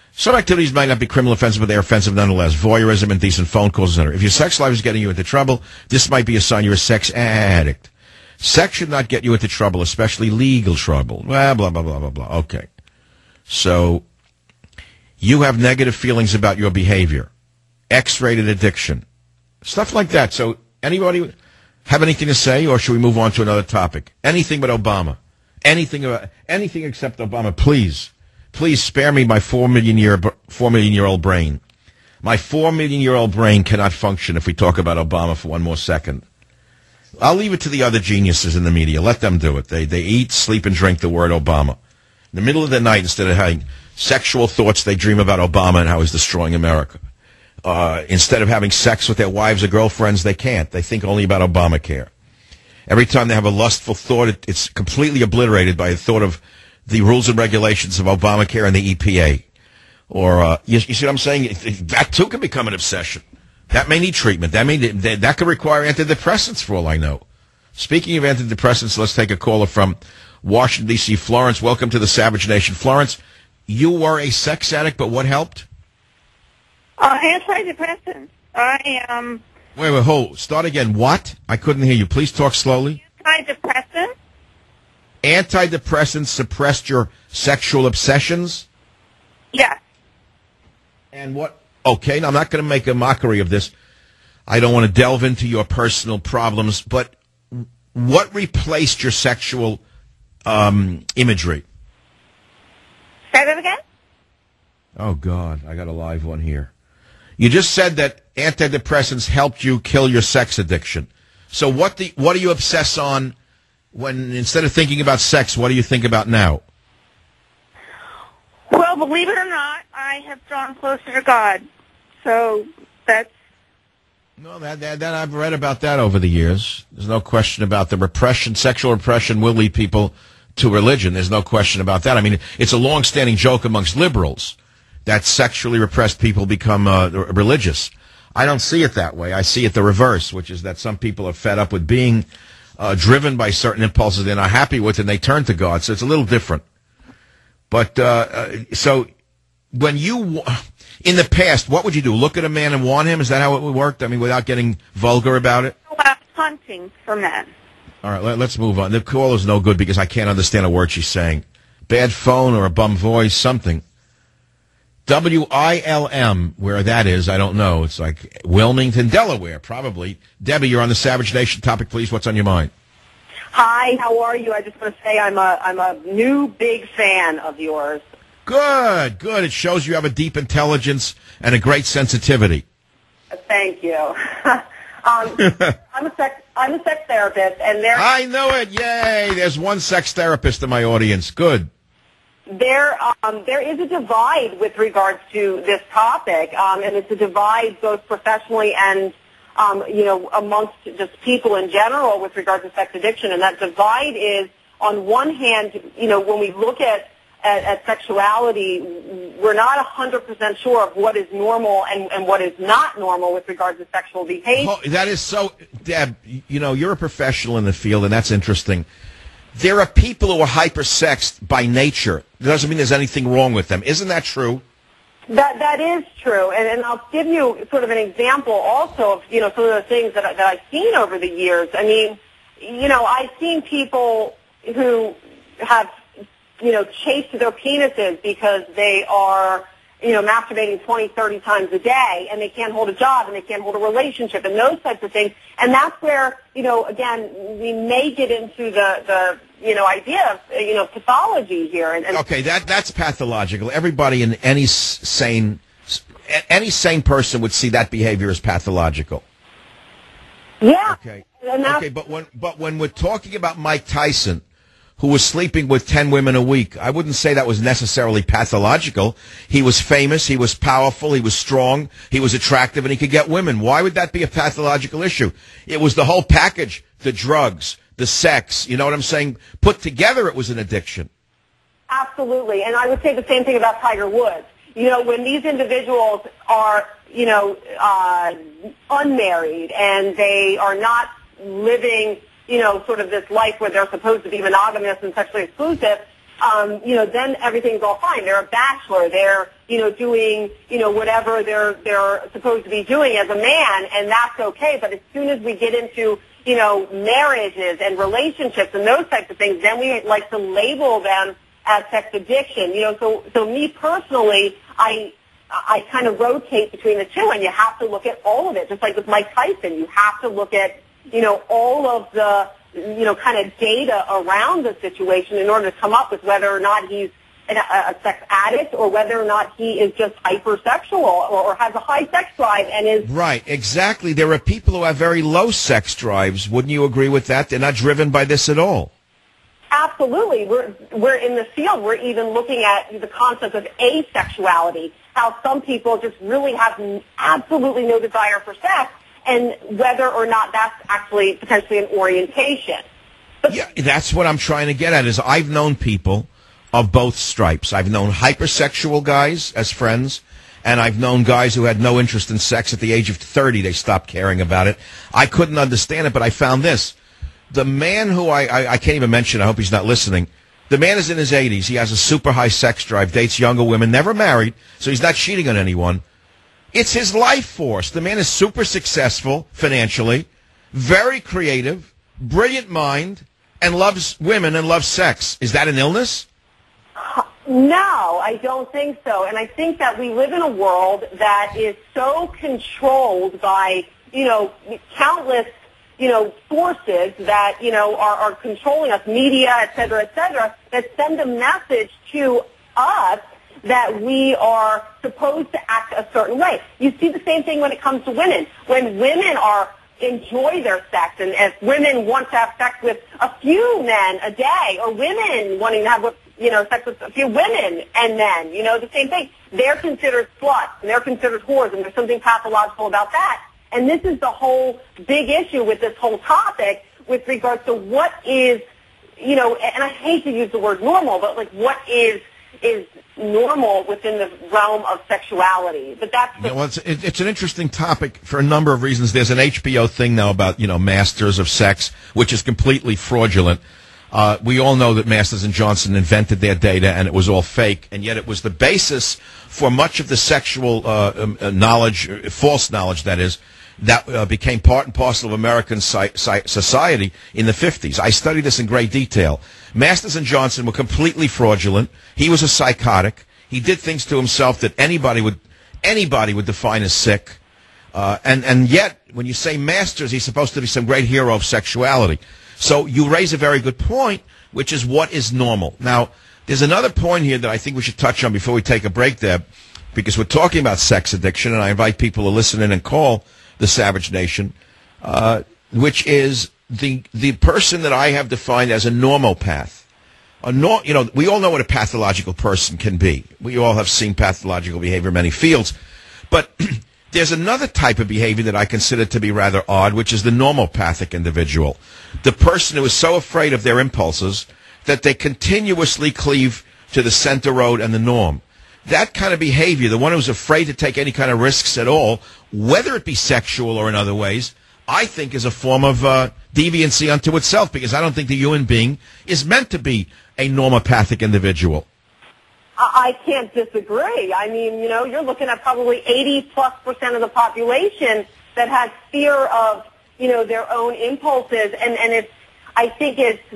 Some activities might not be criminal offensive, but they are offensive nonetheless. Voyeurism, indecent phone calls, etc. If your sex life is getting you into trouble, this might be a sign you're a sex addict. Sex should not get you into trouble, especially legal trouble. Blah, blah, blah, blah, blah, blah. Okay. So, you have negative feelings about your behavior. X-rated addiction. Stuff like that. So, anybody have anything to say, or should we move on to another topic? Anything but Obama. Anything except Obama, please. Please spare me my 4 million year old brain. My 4 million year old brain cannot function if we talk about Obama for one more second. I'll leave it to the other geniuses in the media. Let them do it. They eat, sleep, and drink the word Obama. In the middle of the night, instead of having sexual thoughts, they dream about Obama and how he's destroying America. Instead of having sex with their wives or girlfriends, they can't. They think only about Obamacare. Every time they have a lustful thought, it's completely obliterated by the thought of the rules and regulations of Obamacare and the EPA. Or, you see what I'm saying? That too can become an obsession. That may need treatment. That could require antidepressants for all I know. Speaking of antidepressants, let's take a caller from Washington, D.C. Florence, welcome to the Savage Nation. Florence, you were a sex addict, but what helped? Antidepressants. Wait, hold. Start again. What? I couldn't hear you. Please talk slowly. Antidepressants? Antidepressants suppressed your sexual obsessions? Yes. And what? Okay, now I'm not going to make a mockery of this. I don't want to delve into your personal problems, but what replaced your sexual imagery? Say that again? Oh, God, I got a live one here. You just said that antidepressants helped you kill your sex addiction. So what do you obsess on when, instead of thinking about sex, what do you think about now? Well, believe it or not, I have drawn closer to God. So that's... No, that I've read about that over the years. There's no question about the repression. Sexual repression will lead people to religion. There's no question about that. I mean, it's a long-standing joke amongst liberals that sexually repressed people become religious. I don't see it that way. I see it the reverse, which is that some people are fed up with being driven by certain impulses they're not happy with, and they turn to God. So it's a little different. But so when you, in the past, what would you do? Look at a man and want him? Is that how it worked? I mean, without getting vulgar about it? Hunting for men. All right, let's move on. The call is no good because I can't understand a word she's saying. Bad phone or a bum voice, something. WILM, where that is, I don't know. It's like Wilmington, Delaware, probably. Debbie, you're on the Savage Nation topic, please. What's on your mind? Hi, how are you? I just want to say I'm a new big fan of yours. Good. It shows you have a deep intelligence and a great sensitivity. Thank you. I'm a sex therapist, and I know it. Yay! There's one sex therapist in my audience. Good. There is a divide with regards to this topic, and it's a divide both professionally and amongst just people in general with regard to sex addiction. And that divide is, on one hand, when we look at sexuality, we're not 100% sure of what is normal and what is not normal with regard to sexual behavior. Oh, that is so, Deb, you're a professional in the field, and that's interesting. There are people who are hypersexed by nature. It doesn't mean there's anything wrong with them. Isn't that true? That is true, and I'll give you sort of an example also of some of the things that I've seen over the years. I mean, I've seen people who have chased their penises because they are masturbating 20, 30 times a day, and they can't hold a job, and they can't hold a relationship, and those types of things. And that's where again, we may get into the idea of pathology here. And okay, that's pathological. Everybody in any sane person would see that behavior as pathological. Yeah. Okay. But when we're talking about Mike Tyson, who was sleeping with 10 women a week, I wouldn't say that was necessarily pathological. He was famous, he was powerful, he was strong, he was attractive, and he could get women. Why would that be a pathological issue? It was the whole package, the drugs, the sex, you know what I'm saying? Put together, it was an addiction. Absolutely, and I would say the same thing about Tiger Woods. When these individuals are, unmarried and they are not living sort of this life where they're supposed to be monogamous and sexually exclusive, then everything's all fine. They're a bachelor. They're, doing, whatever they're supposed to be doing as a man, and that's okay. But as soon as we get into, marriages and relationships and those types of things, then we like to label them as sex addiction. So me personally, I kind of rotate between the two, and you have to look at all of it. Just like with Mike Tyson, you have to look at, all of the, kind of data around the situation in order to come up with whether or not he's a sex addict or whether or not he is just hypersexual or has a high sex drive and is... Right, exactly. There are people who have very low sex drives. Wouldn't you agree with that? They're not driven by this at all. Absolutely. We're in the field. We're even looking at the concept of asexuality, how some people just really have absolutely no desire for sex, and whether or not that's actually potentially an orientation. But yeah, that's what I'm trying to get at, is I've known people of both stripes. I've known hypersexual guys as friends, and I've known guys who had no interest in sex. At the age of 30, they stopped caring about it. I couldn't understand it, but I found this. The man who I can't even mention, I hope he's not listening, the man is in his 80s. He has a super high sex drive, dates younger women, never married, so he's not cheating on anyone. It's his life force. The man is super successful financially, very creative, brilliant mind, and loves women and loves sex. Is that an illness? No, I don't think so. And I think that we live in a world that is so controlled by, countless, forces that, are controlling us, media, et cetera, that send a message to us that we are supposed to act a certain way. You see the same thing when it comes to women. When women enjoy their sex, and if women want to have sex with a few men a day, or women wanting to have sex with a few women and men, the same thing. They're considered sluts, and they're considered whores, and there's something pathological about that. And this is the whole big issue with this whole topic with regards to what is, and I hate to use the word normal, but like what is normal within the realm of sexuality. But that's it's an interesting topic for a number of reasons. There's an HBO thing now about, Masters of Sex, which is completely fraudulent. We all know that Masters and Johnson invented their data, and it was all fake, and yet it was the basis for much of the sexual knowledge, false knowledge, that is, that became part and parcel of American society in the 50s. I studied this in great detail. Masters and Johnson were completely fraudulent. He was a psychotic. He did things to himself that anybody would define as sick. And yet, when you say Masters, he's supposed to be some great hero of sexuality. So you raise a very good point, which is what is normal. Now, there's another point here that I think we should touch on before we take a break, Deb, because we're talking about sex addiction, and I invite people to listen in and call the Savage Nation, which is the person that I have defined as a normopath. We all know what a pathological person can be. We all have seen pathological behavior in many fields. But there's another type of behavior that I consider to be rather odd, which is the normopathic individual. The person who is so afraid of their impulses that they continuously cleave to the center road and the norm. That kind of behavior, the one who's afraid to take any kind of risks at all, whether it be sexual or in other ways, I think is a form of deviancy unto itself, because I don't think the human being is meant to be a normopathic individual. I can't disagree. I mean, you're looking at probably 80+% of the population that has fear of, their own impulses, and I think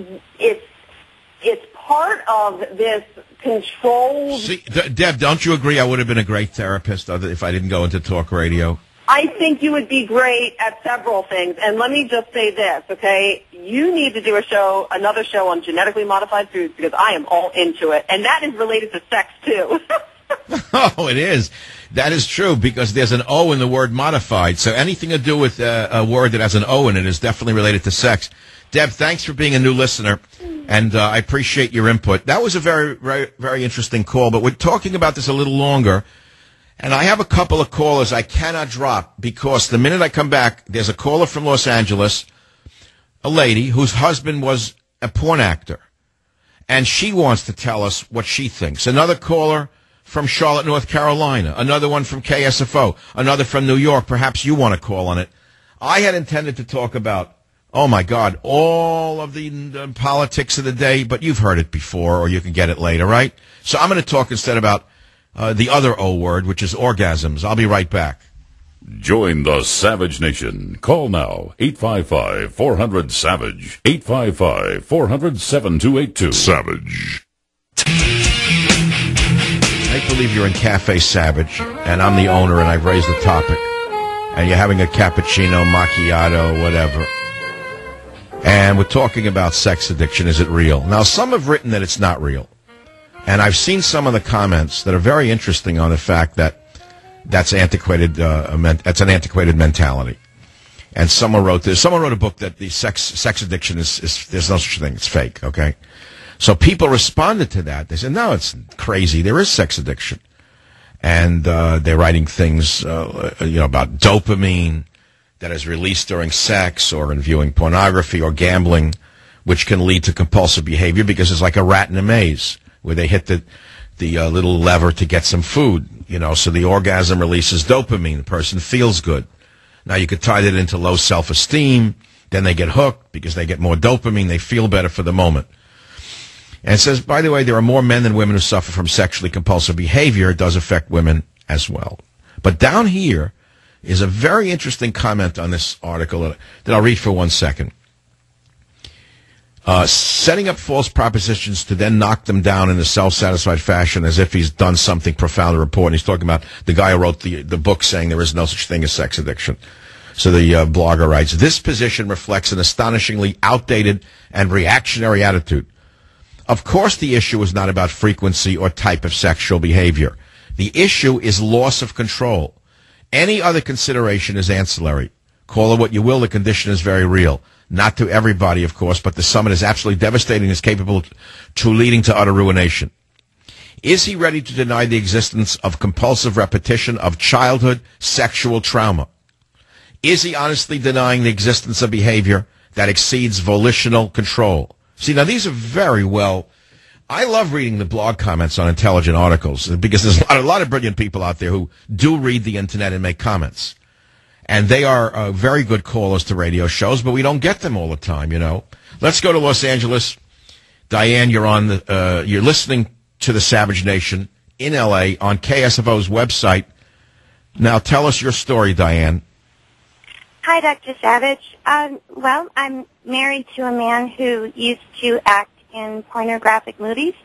it's part of this controlled... See, Deb, don't you agree I would have been a great therapist if I didn't go into talk radio? I think you would be great at several things. And let me just say this, okay? You need to do another show on genetically modified foods, because I am all into it. And that is related to sex, too. Oh, it is. That is true, because there's an O in the word modified. So anything to do with a word that has an O in it is definitely related to sex. Deb, thanks for being a new listener, and I appreciate your input. That was a very, very, very interesting call, but we're talking about this a little longer, and I have a couple of callers I cannot drop, because the minute I come back, there's a caller from Los Angeles, a lady whose husband was a porn actor, and she wants to tell us what she thinks. Another caller from Charlotte, North Carolina, another one from KSFO, another from New York. Perhaps you want to call on it. I had intended to talk about, oh my God, all of the politics of the day, but you've heard it before, or you can get it later, right? So I'm going to talk instead about the other O word, which is orgasms. I'll be right back. Join the Savage Nation. Call now, 855-400-SAVAGE, 855-400-7282. Savage. Make believe you're in Cafe Savage, and I'm the owner, and I've raised the topic, and you're having a cappuccino, macchiato, whatever, and we're talking about sex addiction. Is it real? Now, some have written that it's not real, and I've seen some of the comments that are very interesting on the fact that that's antiquated. That's an antiquated mentality. And someone wrote this. Someone wrote a book that the sex addiction is there's no such thing. It's fake. Okay. So people responded to that. They said, no, it's crazy. There is sex addiction. And they're writing things, about dopamine that is released during sex or in viewing pornography or gambling, which can lead to compulsive behavior because it's like a rat in a maze where they hit the little lever to get some food, so the orgasm releases dopamine. The person feels good. Now, you could tie that into low self-esteem. Then they get hooked because they get more dopamine. They feel better for the moment. And it says, by the way, there are more men than women who suffer from sexually compulsive behavior. It does affect women as well. But down here is a very interesting comment on this article that I'll read for 1 second. Setting up false propositions to then knock them down in a self-satisfied fashion as if he's done something profound or important. He's talking about the guy who wrote the book saying there is no such thing as sex addiction. So the blogger writes, this position reflects an astonishingly outdated and reactionary attitude. Of course the issue is not about frequency or type of sexual behavior. The issue is loss of control. Any other consideration is ancillary. Call it what you will, the condition is very real. Not to everybody, of course, but to some it is absolutely devastating and is capable to leading to utter ruination. Is he ready to deny the existence of compulsive repetition of childhood sexual trauma? Is he honestly denying the existence of behavior that exceeds volitional control? See, now these are very well... I love reading the blog comments on intelligent articles because there's a lot of brilliant people out there who do read the internet and make comments. And they are very good callers to radio shows, but we don't get them all the time, Let's go to Los Angeles. Diane, you're on you're listening to the Savage Nation in L.A. on KSFO's website. Now tell us your story, Diane. Hi, Dr. Savage. Well, I'm married to a man who used to act in pornographic movies.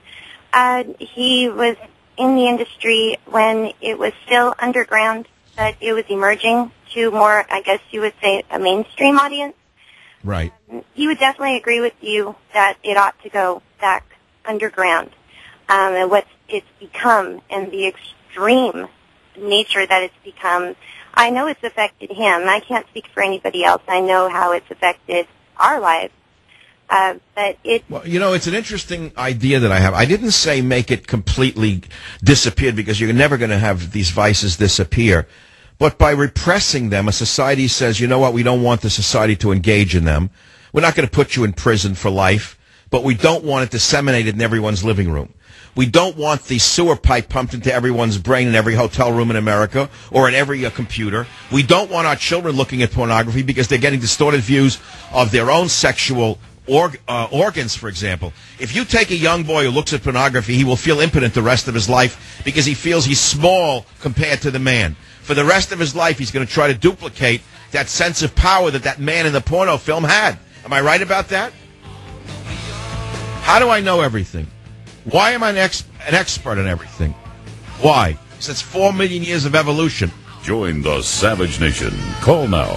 He was in the industry when it was still underground, but it was emerging to more, I guess you would say, a mainstream audience. Right. He would definitely agree with you that it ought to go back underground. And what it's become and the extreme nature that it's become, I know it's affected him. I can't speak for anybody else. I know how it's affected our lives. But well, it's an interesting idea that I have. I didn't say make it completely disappear because you're never going to have these vices disappear. But by repressing them, a society says, you know what, we don't want the society to engage in them. We're not going to put you in prison for life, but we don't want it disseminated in everyone's living room. We don't want the sewer pipe pumped into everyone's brain in every hotel room in America or in every computer. We don't want our children looking at pornography because they're getting distorted views of their own sexual organs, for example. If you take a young boy who looks at pornography, he will feel impotent the rest of his life because he feels he's small compared to the man. For the rest of his life, he's going to try to duplicate that sense of power that man in the porno film had. Am I right about that? How do I know everything? Why am I an expert on everything? Why? Since 4 million years of evolution. Join the Savage Nation. Call now,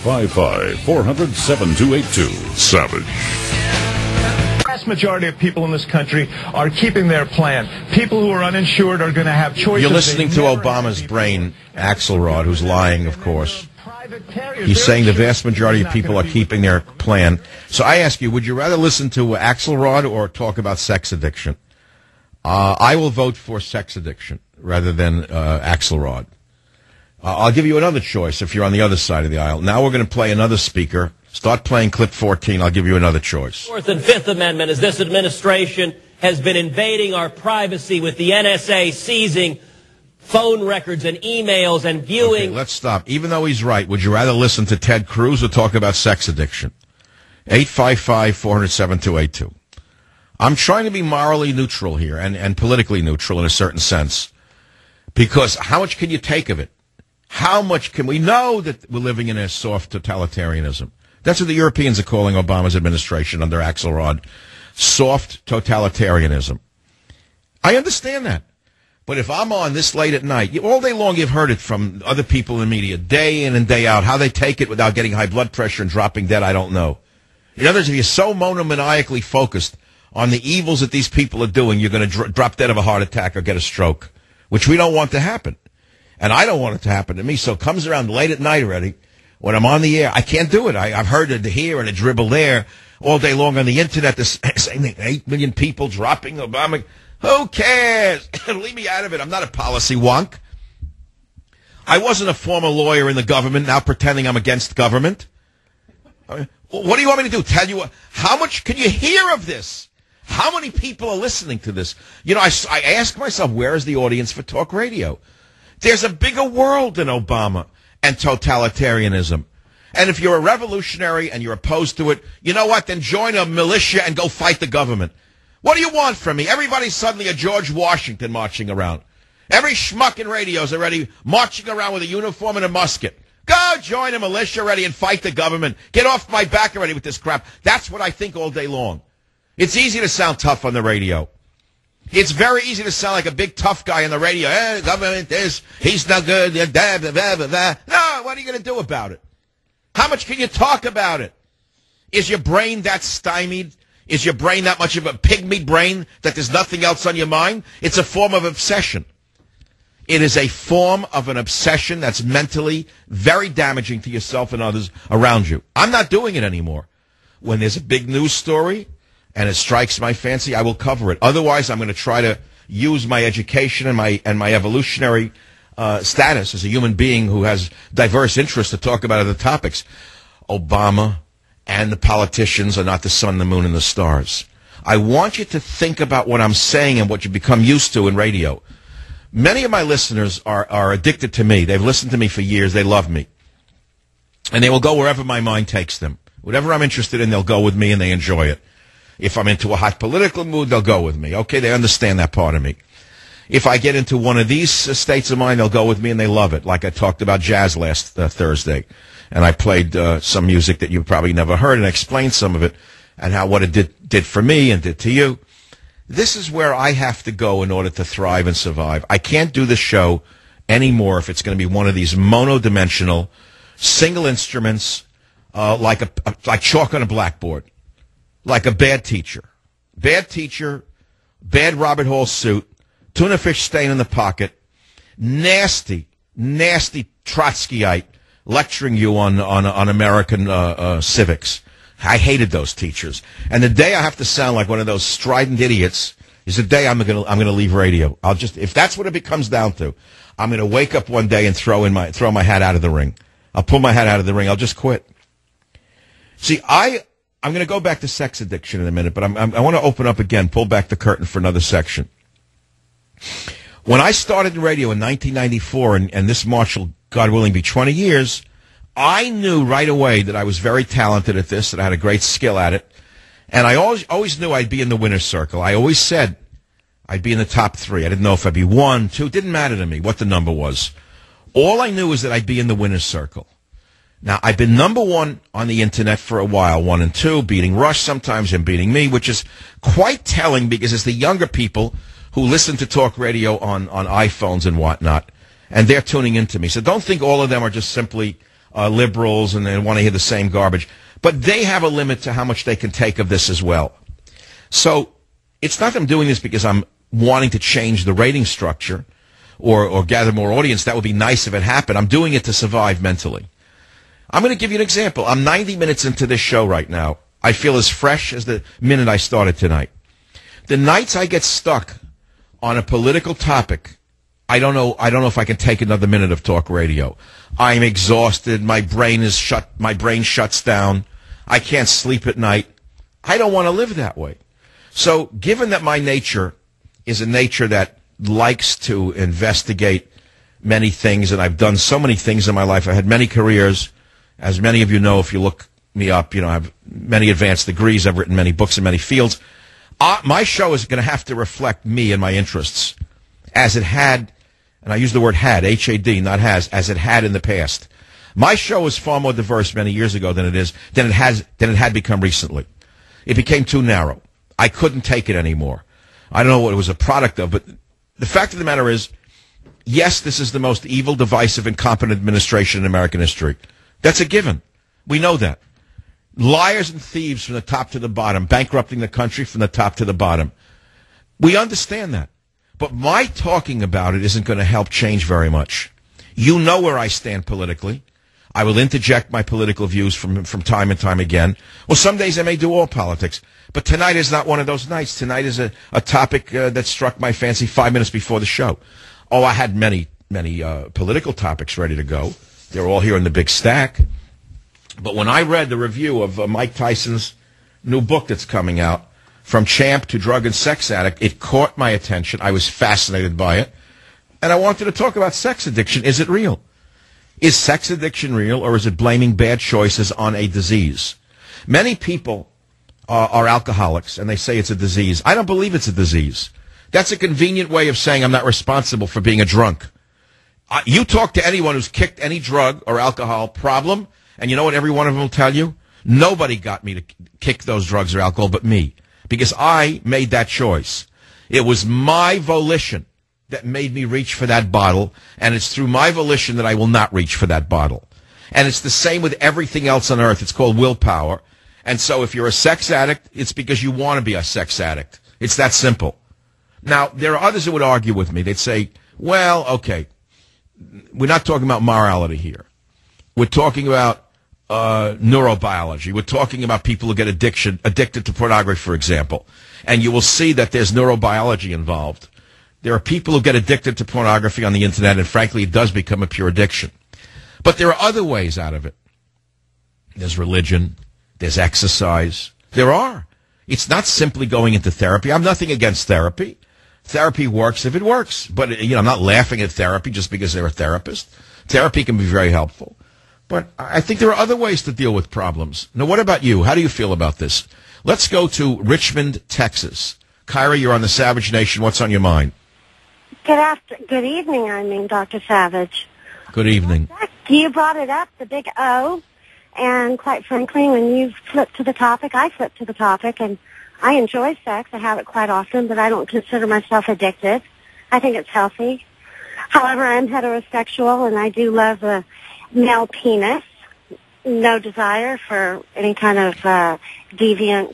855-400-7282. Savage. The vast majority of people in this country are keeping their plan. People who are uninsured are going to have choices. You're listening to Obama's brain, Axelrod, who's lying, of course. He's saying the vast majority of people are keeping their plan. So I ask you, would you rather listen to Axelrod or talk about sex addiction? I will vote for sex addiction rather than Axelrod. I'll give you another choice if you're on the other side of the aisle. Now we're going to play another speaker. Start playing clip 14. I'll give you another choice. Fourth and Fifth Amendment is this administration has been invading our privacy with the NSA seizing phone records and emails and viewing. Okay, let's stop. Even though he's right, would you rather listen to Ted Cruz or talk about sex addiction? 855-400-7282. I'm trying to be morally neutral here and politically neutral in a certain sense. Because how much can you take of it? How much can we know that we're living in a soft totalitarianism? That's what the Europeans are calling Obama's administration under Axelrod. Soft totalitarianism. I understand that. But if I'm on this late at night, all day long you've heard it from other people in the media, day in and day out. How they take it without getting high blood pressure and dropping dead, I don't know. In other words, if you're so monomaniacally focused on the evils that these people are doing, you're going to drop dead of a heart attack or get a stroke, which we don't want to happen. And I don't want it to happen to me. So it comes around late at night already. When I'm on the air, I can't do it. I've heard it here and a dribble there all day long on the Internet. The same thing, 8 million people dropping Obama. Who cares? Leave me out of it. I'm not a policy wonk. I wasn't a former lawyer in the government, now pretending I'm against government. What do you want me to do? Tell you how much can you hear of this? How many people are listening to this? You know, I ask myself, where is the audience for talk radio? There's a bigger world than Obama and totalitarianism. And if you're a revolutionary and you're opposed to it, you know what? Then join a militia and go fight the government. What do you want from me? Everybody's suddenly a George Washington marching around. Every schmuck in radio is already marching around with a uniform and a musket. Go join a militia already and fight the government. Get off my back already with this crap. That's what I think all day long. It's easy to sound tough on the radio. It's very easy to sound like a big tough guy on the radio. Government this, he's not good. Blah, blah, blah, blah. No, what are you going to do about it? How much can you talk about it? Is your brain that stymied? Is your brain that much of a pygmy brain that there's nothing else on your mind? It's a form of obsession. It is a form of an obsession that's mentally very damaging to yourself and others around you. I'm not doing it anymore. When there's a big news story and it strikes my fancy, I will cover it. Otherwise, I'm going to try to use my education and my evolutionary status as a human being who has diverse interests to talk about other topics. Obama and the politicians are not the sun, the moon, and the stars. I want you to think about what I'm saying and what you become used to in radio. Many of my listeners are addicted to me. They've listened to me for years. They love me. And they will go wherever my mind takes them. Whatever I'm interested in, they'll go with me and they enjoy it. If I'm into a hot political mood, they'll go with me. Okay, they understand that part of me. If I get into one of these states of mind, they'll go with me and they love it. Like I talked about jazz last Thursday. And I played some music that you probably never heard and explained some of it and how what it did for me and did to you. This is where I have to go in order to thrive and survive. I can't do this show anymore if it's going to be one of these monodimensional, single instruments, like chalk on a blackboard, like a bad teacher, bad Robert Hall suit, tuna fish stain in the pocket, nasty Trotskyite lecturing you on American civics. I hated those teachers. And the day I have to sound like one of those strident idiots is the day I'm going to leave radio. If that's what it comes down to, I'm going to wake up one day and throw my hat out of the ring. I'll pull my hat out of the ring. I'll just quit. See, I'm going to go back to sex addiction in a minute, but I want to open up again, pull back the curtain for another section. When I started in radio in 1994, and this March will, God willing, be 20 years, I knew right away that I was very talented at this, that I had a great skill at it, and I always knew I'd be in the winner's circle. I always said I'd be in the top 3. I didn't know if I'd be 1, 2. It didn't matter to me what the number was. All I knew was that I'd be in the winner's circle. Now, I've been number 1 on the Internet for a while, 1 and 2, beating Rush sometimes and beating me, which is quite telling because it's the younger people who listen to talk radio on iPhones and whatnot, and they're tuning into me. So don't think all of them are just simply liberals and they want to hear the same garbage. But they have a limit to how much they can take of this as well. So it's not that I'm doing this because I'm wanting to change the rating structure or gather more audience. That would be nice if it happened. I'm doing it to survive mentally. I'm going to give you an example. I'm 90 minutes into this show right now. I feel as fresh as the minute I started tonight. The nights I get stuck on a political topic, I don't know if I can take another minute of talk radio. I'm exhausted. My brain shuts down. I can't sleep at night. I don't want to live that way. So given that my nature is a nature that likes to investigate many things, and I've done so many things in my life. I had many careers. As many of you know, if you look me up, I have many advanced degrees. I've written many books in many fields. My show is going to have to reflect me and my interests, as it had, and and I use the word had, H-A-D, not has, as it had in the past. My show was far more diverse many years ago than it had become recently. It became too narrow. I couldn't take it anymore. I don't know what it was a product of, but the fact of the matter is, yes, this is the most evil, divisive, incompetent administration in American history. That's a given. We know that. Liars and thieves from the top to the bottom, bankrupting the country from the top to the bottom. We understand that. But my talking about it isn't going to help change very much. You know where I stand politically. I will interject my political views from time and time again. Well, some days I may do all politics. But tonight is not one of those nights. Tonight is a topic that struck my fancy 5 minutes before the show. Oh, I had many political topics ready to go. They're all here in the big stack. But when I read the review of Mike Tyson's new book that's coming out, From Champ to Drug and Sex Addict, it caught my attention. I was fascinated by it. And I wanted to talk about sex addiction. Is it real? Is sex addiction real, or is it blaming bad choices on a disease? Many people are alcoholics, and they say it's a disease. I don't believe it's a disease. That's a convenient way of saying I'm not responsible for being a drunk. You talk to anyone who's kicked any drug or alcohol problem, and you know what every one of them will tell you? Nobody got me to kick those drugs or alcohol but me, because I made that choice. It was my volition that made me reach for that bottle, and it's through my volition that I will not reach for that bottle. And it's the same with everything else on earth. It's called willpower. And so if you're a sex addict, it's because you want to be a sex addict. It's that simple. Now, there are others who would argue with me. They'd say, well, okay, we're not talking about morality here. We're talking about neurobiology. We're talking about people who get addicted to pornography, for example. And you will see that there's neurobiology involved. There are people who get addicted to pornography on the internet, and frankly, it does become a pure addiction. But there are other ways out of it. There's religion. There's exercise. There are. It's not simply going into therapy. I'm nothing against therapy. Therapy works if it works. But, I'm not laughing at therapy just because they're a therapist. Therapy can be very helpful. But I think there are other ways to deal with problems. Now, what about you? How do you feel about this? Let's go to Richmond, Texas. Kyra, you're on the Savage Nation. What's on your mind? Good evening, Dr. Savage. Good evening. You brought it up, the big O, and quite frankly, when you flipped to the topic, I flipped to the topic, and I enjoy sex. I have it quite often, but I don't consider myself addicted. I think it's healthy. However, I'm heterosexual, and I do love a male penis. No desire for any kind of deviant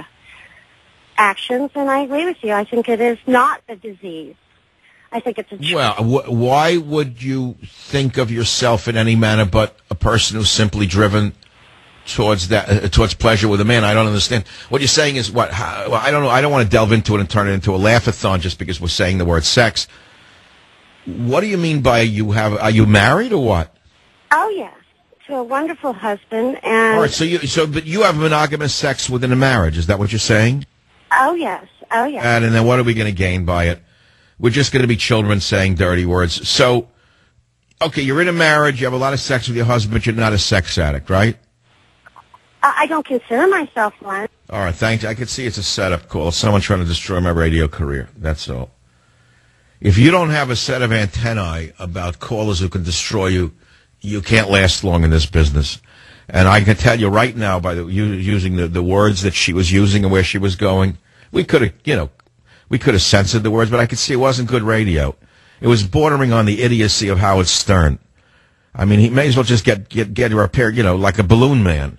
actions, and I agree with you. I think it is not a disease. I think it's a choice. Well, why would you think of yourself in any manner but a person who's simply driven towards pleasure with a man? I don't understand. What you're saying is what? I don't know. I don't want to delve into it and turn it into a laugh-a-thon just because we're saying the word sex. What do you mean by are you married or what? Oh, yes. To a wonderful husband. And all right, but you have monogamous sex within a marriage. Is that what you're saying? Oh, yes. Oh, yes. And then what are we going to gain by it? We're just going to be children saying dirty words. So, okay, you're in a marriage, you have a lot of sex with your husband, but you're not a sex addict, right? I don't consider myself one. All right, thanks. I can see it's a setup call. Someone trying to destroy my radio career. That's all. If you don't have a set of antennae about callers who can destroy you, you can't last long in this business. And I can tell you right now, by using the words that she was using and where she was going, we could have censored the words, but I could see it wasn't good radio. It was bordering on the idiocy of Howard Stern. I mean, he may as well just get repaired, like a balloon man.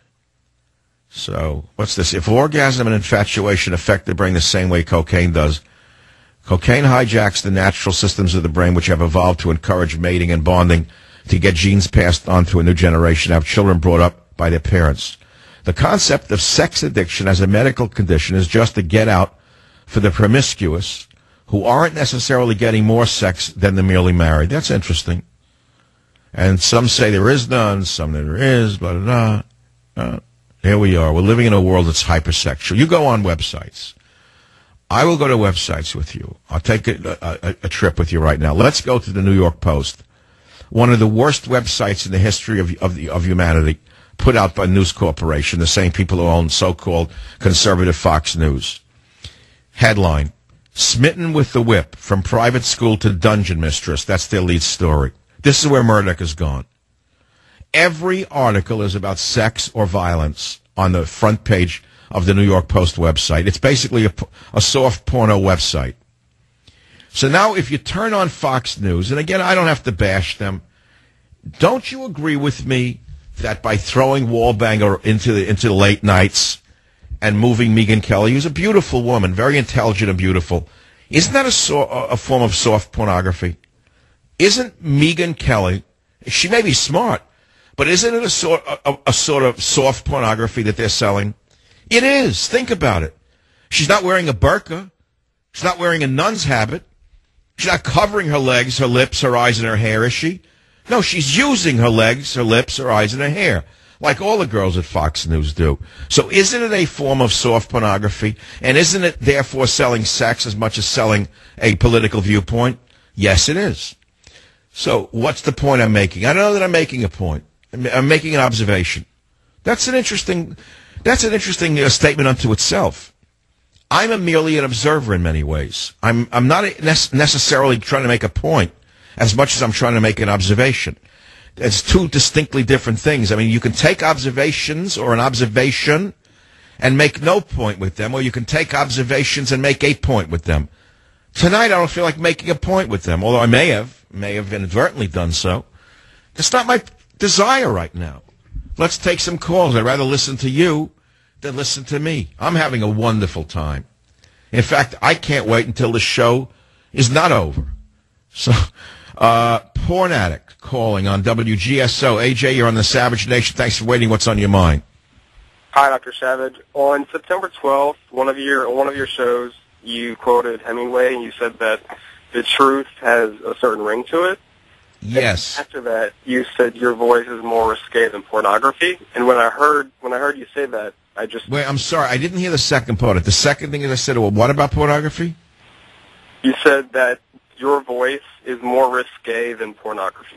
So, what's this? If orgasm and infatuation affect the brain the same way cocaine does, cocaine hijacks the natural systems of the brain which have evolved to encourage mating and bonding, to get genes passed on to a new generation, have children brought up by their parents. The concept of sex addiction as a medical condition is just a get out for the promiscuous who aren't necessarily getting more sex than the merely married. That's interesting. And some say there is none, some there is, blah, blah, blah. Here we are. We're living in a world that's hypersexual. You go on websites. I will go to websites with you. I'll take a trip with you right now. Let's go to the New York Post, one of the worst websites in the history of humanity, put out by News Corporation, the same people who own so-called conservative Fox News. Headline, Smitten with the whip, from private school to dungeon mistress. That's their lead story. This is where Murdoch has gone. Every article is about sex or violence on the front page of the New York Post website. It's basically a soft porno website. So now if you turn on Fox News, and again, I don't have to bash them, don't you agree with me that by throwing Wallbanger into the late nights and moving Megan Kelly, who's a beautiful woman, very intelligent and beautiful, isn't that a form of soft pornography? Isn't Megan Kelly, she may be smart, but isn't it a sort of soft pornography that they're selling? It is. Think about it. She's not wearing a burqa. She's not wearing a nun's habit. She's not covering her legs, her lips, her eyes, and her hair, is she? No, she's using her legs, her lips, her eyes, and her hair, like all the girls at Fox News do. So isn't it a form of soft pornography? And isn't it therefore selling sex as much as selling a political viewpoint? Yes, it is. So what's the point I'm making? I don't know that I'm making a point. I'm making an observation. That's an interesting statement unto itself. I'm merely an observer in many ways. I'm not necessarily trying to make a point as much as I'm trying to make an observation. It's two distinctly different things. I mean, you can take observations or an observation and make no point with them, or you can take observations and make a point with them. Tonight, I don't feel like making a point with them, although I may have inadvertently done so. It's not my desire right now. Let's take some calls. I'd rather listen to you than listen to me. I'm having a wonderful time. In fact, I can't wait until the show is not over. So, Porn Addict calling on WGSO. AJ, you're on the Savage Nation. Thanks for waiting. What's on your mind? Hi, Dr. Savage. On September 12th, one of your shows, you quoted Hemingway, and you said that the truth has a certain ring to it. Yes. And after that, you said your voice is more risque than pornography. And when I heard you say that, I just... Wait, I'm sorry. I didn't hear the second part. The second thing is I said, well, what about pornography? You said that your voice is more risque than pornography.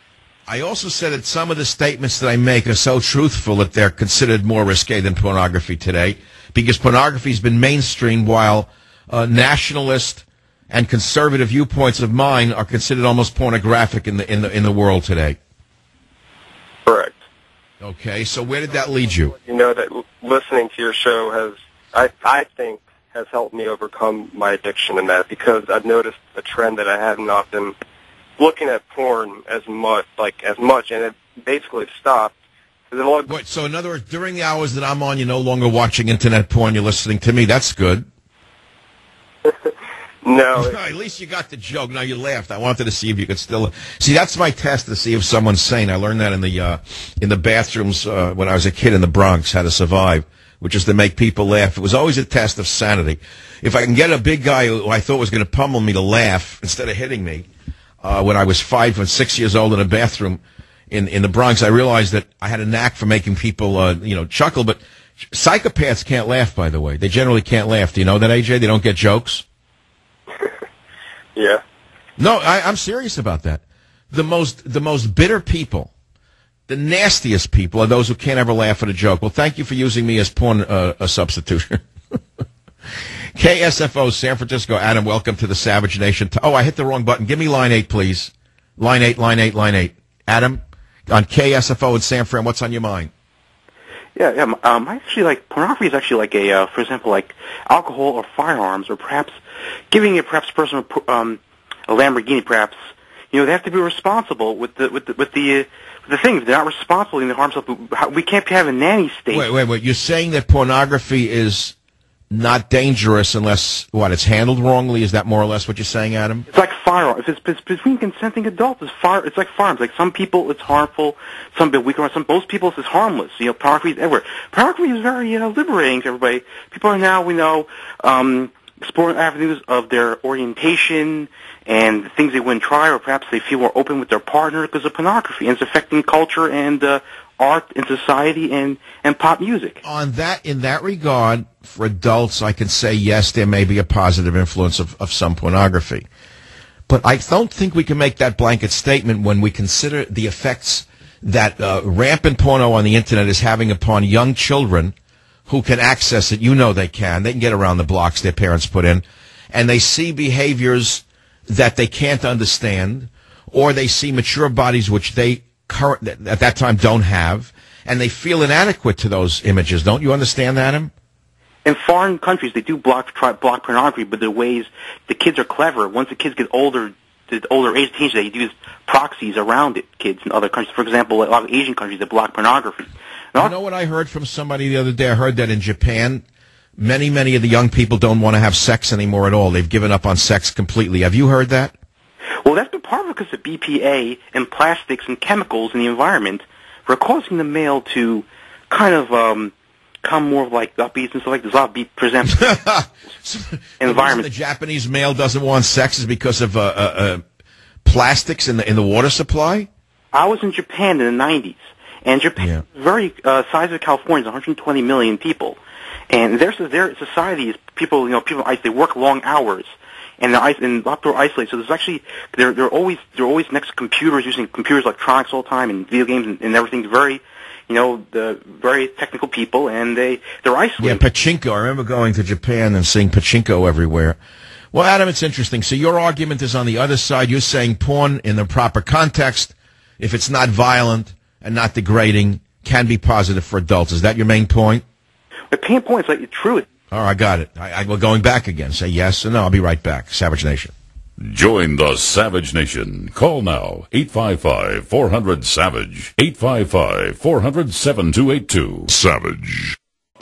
I also said that some of the statements that I make are so truthful that they're considered more risque than pornography today, because pornography has been mainstreamed while nationalist and conservative viewpoints of mine are considered almost pornographic in the world today. Correct. Okay, so where did that lead you? You know that listening to your show I think, has helped me overcome my addiction in that, because I've noticed a trend that I have not been looking at porn as much, and it basically stopped. Wait, so in other words, during the hours that I'm on, you're no longer watching internet porn, you're listening to me. That's good. No. At least you got the joke. Now you laughed. I wanted to see if you could still... See, that's my test to see if someone's sane. I learned that in the bathrooms when I was a kid in the Bronx, how to survive, which is to make people laugh. It was always a test of sanity. If I can get a big guy who I thought was going to pummel me to laugh instead of hitting me, when I was 5 or 6 years old in a bathroom in the Bronx, I realized that I had a knack for making people, chuckle. But psychopaths can't laugh, by the way. They generally can't laugh. Do you know that, AJ? They don't get jokes? Yeah. No, I'm serious about that. The most bitter people, the nastiest people, are those who can't ever laugh at a joke. Well, thank you for using me as porn a substitution. KSFO, San Francisco. Adam, welcome to the Savage Nation. Oh, I hit the wrong button. Give me line 8, please. Line 8. Adam, on KSFO in San Fran, what's on your mind? Yeah. I actually like pornography is actually like for example, like alcohol or firearms, or perhaps giving a person a Lamborghini. Perhaps they have to be responsible with the things. They're not responsible in the harm. We can't have a nanny state. Wait. You're saying that pornography is not dangerous unless it's handled wrongly? Is that more or less what you're saying, Adam? It's like firearms. If it's between consenting adults, it's like firearms. Like some people, it's harmful. Some bit weaker. Most people, it's harmless. Pornography is everywhere. Pornography is very liberating to everybody. People are now, exploring avenues of their orientation and things they wouldn't try, or perhaps they feel more open with their partner because of pornography, and it's affecting culture and art and society and pop music. In that regard, for adults, I can say yes, there may be a positive influence of some pornography. But I don't think we can make that blanket statement when we consider the effects that rampant porno on the Internet is having upon young children who can access it. They can. They can get around the blocks their parents put in. and they see behaviors that they can't understand, or they see mature bodies which they at that time don't have, and they feel inadequate to those images. Don't you understand, Adam? In foreign countries, they do block pornography, but the ways the kids are clever. Once the kids get older, the older age teenagers, they use proxies around it. Kids in other countries, for example, a lot of Asian countries that block pornography. You know what I heard from somebody the other day? I heard that in Japan, many of the young people don't want to have sex anymore at all. They've given up on sex completely. Have you heard that? Well, that's been part of it because of BPA and plastics and chemicals in the environment are causing the male to kind of come more like upbeats and stuff like this. Upbeat presents environment. The Japanese male doesn't want sex is because of plastics in the water supply? I was in Japan in the 90s, and Japan, very size of California, is 120 million people, and their society is people they work long hours. And they're outdoor isolated. So there's actually they're always next to computers, using computers, electronics all the time, and video games and everything. Very, the very technical people, and they're isolated. Yeah, pachinko. I remember going to Japan and seeing pachinko everywhere. Well, Adam, it's interesting. So your argument is on the other side. You're saying porn in the proper context, if it's not violent and not degrading, can be positive for adults. Is that your main point? The main point is true. Oh, I got it. We're going back again. Say yes or no. I'll be right back. Savage Nation. Join the Savage Nation. Call now. 855-400-SAVAGE. 855-400-7282. Savage.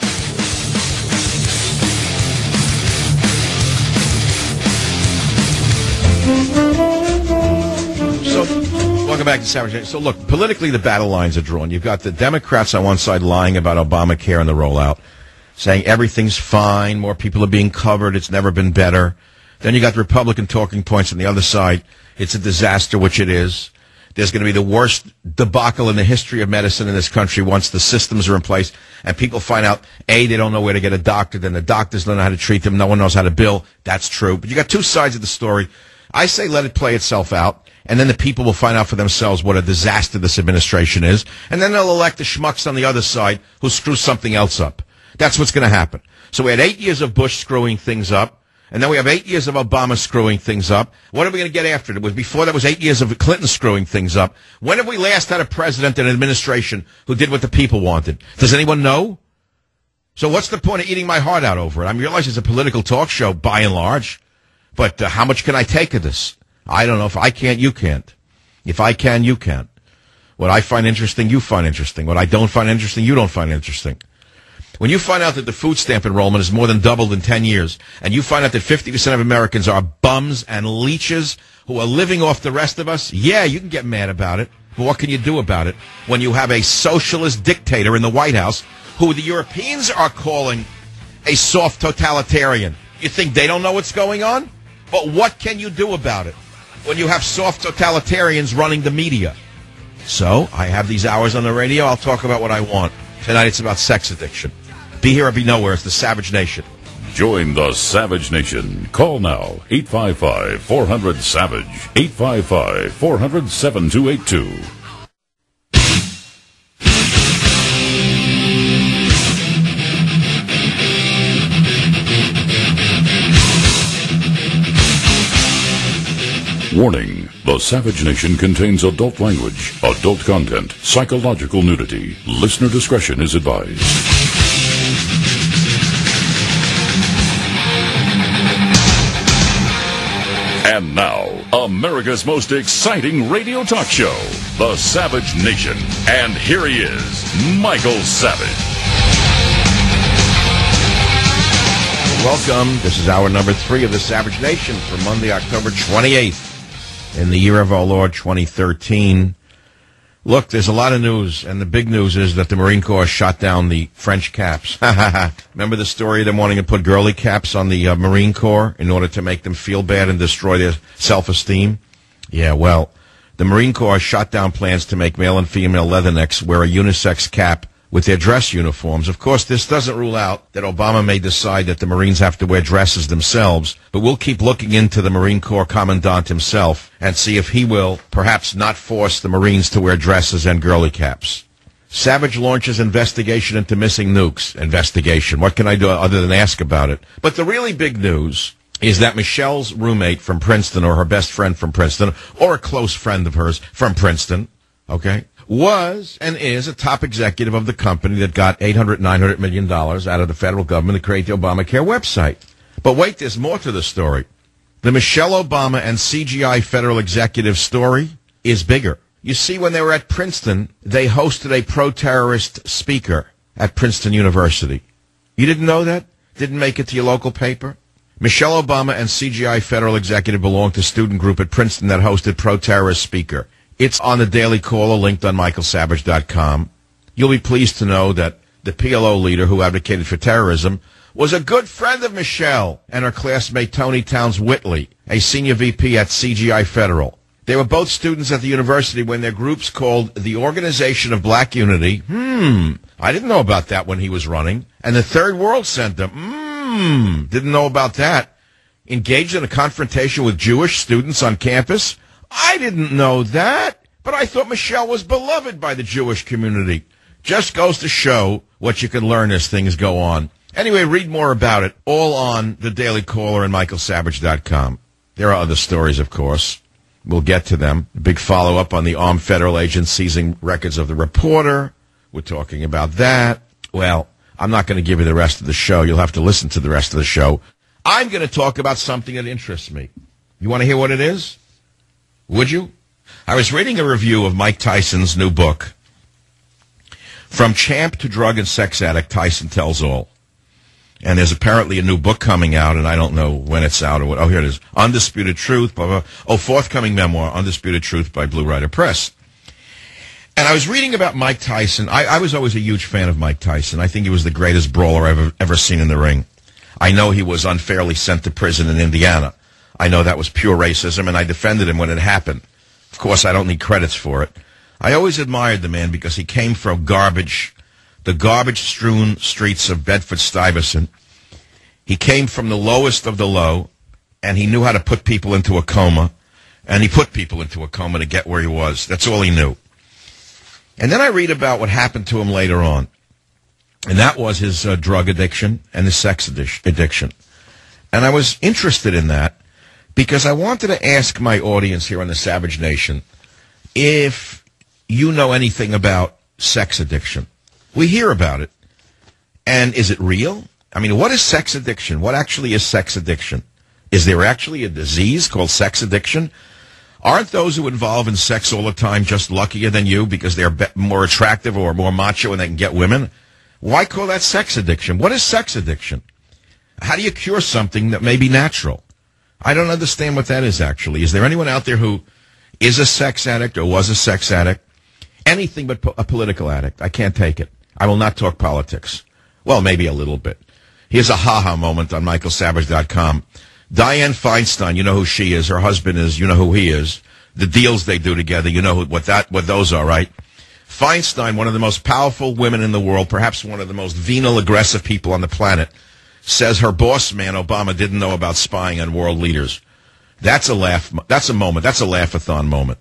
So, welcome back to Savage Nation. So, look, politically the battle lines are drawn. You've got the Democrats on one side lying about Obamacare and the rollout, saying everything's fine, more people are being covered, it's never been better. Then you got the Republican talking points on the other side. It's a disaster, which it is. There's going to be the worst debacle in the history of medicine in this country once the systems are in place and people find out, A, they don't know where to get a doctor, then the doctors don't know how to treat them, no one knows how to bill. That's true. But you got two sides of the story. I say let it play itself out, and then the people will find out for themselves what a disaster this administration is, and then they'll elect the schmucks on the other side who screw something else up. That's what's going to happen. So we had 8 years of Bush screwing things up, and then we have 8 years of Obama screwing things up. What are we going to get after it? Before that was 8 years of Clinton screwing things up. When have we last had a president and an administration who did what the people wanted? Does anyone know? So what's the point of eating my heart out over it? I realize it's a political talk show by and large, but how much can I take of this? I don't know. If I can't, you can't. If I can, you can't. What I find interesting, you find interesting. What I don't find interesting, you don't find interesting. When you find out that the food stamp enrollment has more than doubled in 10 years, and you find out that 50% of Americans are bums and leeches who are living off the rest of us, yeah, you can get mad about it. But what can you do about it when you have a socialist dictator in the White House who the Europeans are calling a soft totalitarian? You think they don't know what's going on? But what can you do about it when you have soft totalitarians running the media? So, I have these hours on the radio. I'll talk about what I want. Tonight it's about sex addiction. Be here or be nowhere. It's the Savage Nation. Join the Savage Nation. Call now. 855-400-SAVAGE. 855-400-7282. Warning. The Savage Nation contains adult language, adult content, psychological nudity. Listener discretion is advised. And now, America's most exciting radio talk show, The Savage Nation. And here he is, Michael Savage. Welcome. This is hour number 3 of The Savage Nation for Monday, October 28th. In the year of our Lord, 2013. Look, there's a lot of news, and the big news is that the Marine Corps shot down the French caps. Remember the story of them wanting to put girly caps on the Marine Corps in order to make them feel bad and destroy their self-esteem? Yeah, well, the Marine Corps shot down plans to make male and female leathernecks wear a unisex cap with their dress uniforms. Of course, this doesn't rule out that Obama may decide that the Marines have to wear dresses themselves, but we'll keep looking into the Marine Corps Commandant himself and see if he will perhaps not force the Marines to wear dresses and girly caps. Savage launches investigation into missing nukes. Investigation. What can I do other than ask about it? But the really big news is that Michelle's roommate from Princeton, or her best friend from Princeton, or a close friend of hers from Princeton, okay, was and is a top executive of the company that got $900 million out of the federal government to create the Obamacare website. But wait, there's more to the story. The Michelle Obama and CGI federal executive story is bigger. You see, when they were at Princeton, they hosted a pro-terrorist speaker at Princeton University. You didn't know that? Didn't make it to your local paper? Michelle Obama and CGI federal executive belong to student group at Princeton that hosted pro-terrorist speaker. It's on the Daily Caller, linked on michaelsavage.com. You'll be pleased to know that the PLO leader who advocated for terrorism was a good friend of Michelle and her classmate Tony Towns Whitley, a senior VP at CGI Federal. They were both students at the university when their groups called the Organization of Black Unity. I didn't know about that when he was running. And the Third World Center. Didn't know about that. Engaged in a confrontation with Jewish students on campus. I didn't know that. But I thought Michelle was beloved by the Jewish community. Just goes to show what you can learn as things go on. Anyway, read more about it, all on the Daily Caller and michaelsavage.com. There are other stories, of course. We'll get to them. A big follow-up on the armed federal agents seizing records of the reporter. We're talking about that. Well, I'm not going to give you the rest of the show. You'll have to listen to the rest of the show. I'm going to talk about something that interests me. You want to hear what it is? Would you? I was reading a review of Mike Tyson's new book, From Champ to Drug and Sex Addict, Tyson Tells All. And there's apparently a new book coming out, and I don't know when it's out or what. Oh, here it is. Undisputed Truth. Blah, blah. Oh, forthcoming memoir, Undisputed Truth by Blue Rider Press. And I was reading about Mike Tyson. I was always a huge fan of Mike Tyson. I think he was the greatest brawler I've ever seen in the ring. I know he was unfairly sent to prison in Indiana. I know that was pure racism, and I defended him when it happened. Of course, I don't need credits for it. I always admired the man because he came from the garbage-strewn streets of Bedford-Stuyvesant. He came from the lowest of the low, and he knew how to put people into a coma, and he put people into a coma to get where he was. That's all he knew. And then I read about what happened to him later on, and that was his drug addiction and his sex addiction. And I was interested in that because I wanted to ask my audience here on the Savage Nation if you know anything about sex addiction. We hear about it. And is it real? I mean, what is sex addiction? What actually is sex addiction? Is there actually a disease called sex addiction? Aren't those who involve in sex all the time just luckier than you because they're more attractive or more macho and they can get women? Why call that sex addiction? What is sex addiction? How do you cure something that may be natural? I don't understand what that is, actually. Is there anyone out there who is a sex addict or was a sex addict? Anything but a political addict. I can't take it. I will not talk politics. Well, maybe a little bit. Here's a ha-ha moment on michaelsavage.com. Dianne Feinstein, you know who she is. Her husband is, you know who he is. The deals they do together, you know what those are, right? Feinstein, one of the most powerful women in the world, perhaps one of the most venal, aggressive people on the planet, says her boss man, Obama, didn't know about spying on world leaders. That's a laugh. That's a moment. That's a laugh-a-thon moment.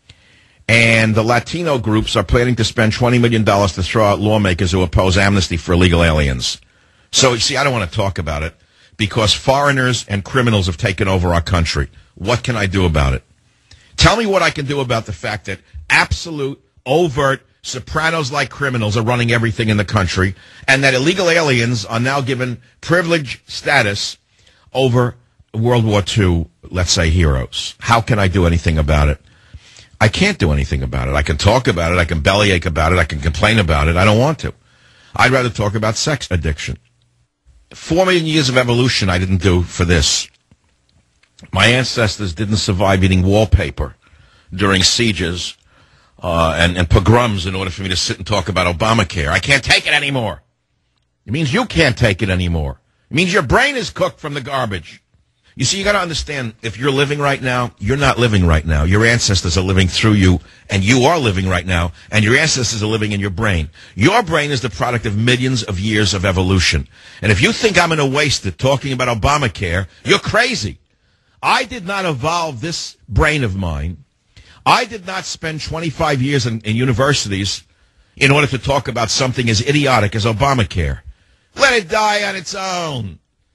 And the Latino groups are planning to spend $20 million to throw out lawmakers who oppose amnesty for illegal aliens. So, you see, I don't want to talk about it because foreigners and criminals have taken over our country. What can I do about it? Tell me what I can do about the fact that absolute, overt, Sopranos-like criminals are running everything in the country and that illegal aliens are now given privileged status over World War II, let's say, heroes. How can I do anything about it? I can't do anything about it. I can talk about it. I can bellyache about it. I can complain about it. I don't want to. I'd rather talk about sex addiction. 4 million years of evolution I didn't do for this. My ancestors didn't survive eating wallpaper during sieges and pogroms in order for me to sit and talk about Obamacare. I can't take it anymore. It means you can't take it anymore. It means your brain is cooked from the garbage. You see, you got to understand, if you're living right now, you're not living right now. Your ancestors are living through you, and you are living right now, and your ancestors are living in your brain. Your brain is the product of millions of years of evolution. And if you think I'm going to waste it talking about Obamacare, you're crazy. I did not evolve this brain of mine. I did not spend 25 years in universities in order to talk about something as idiotic as Obamacare. Let it die on its own.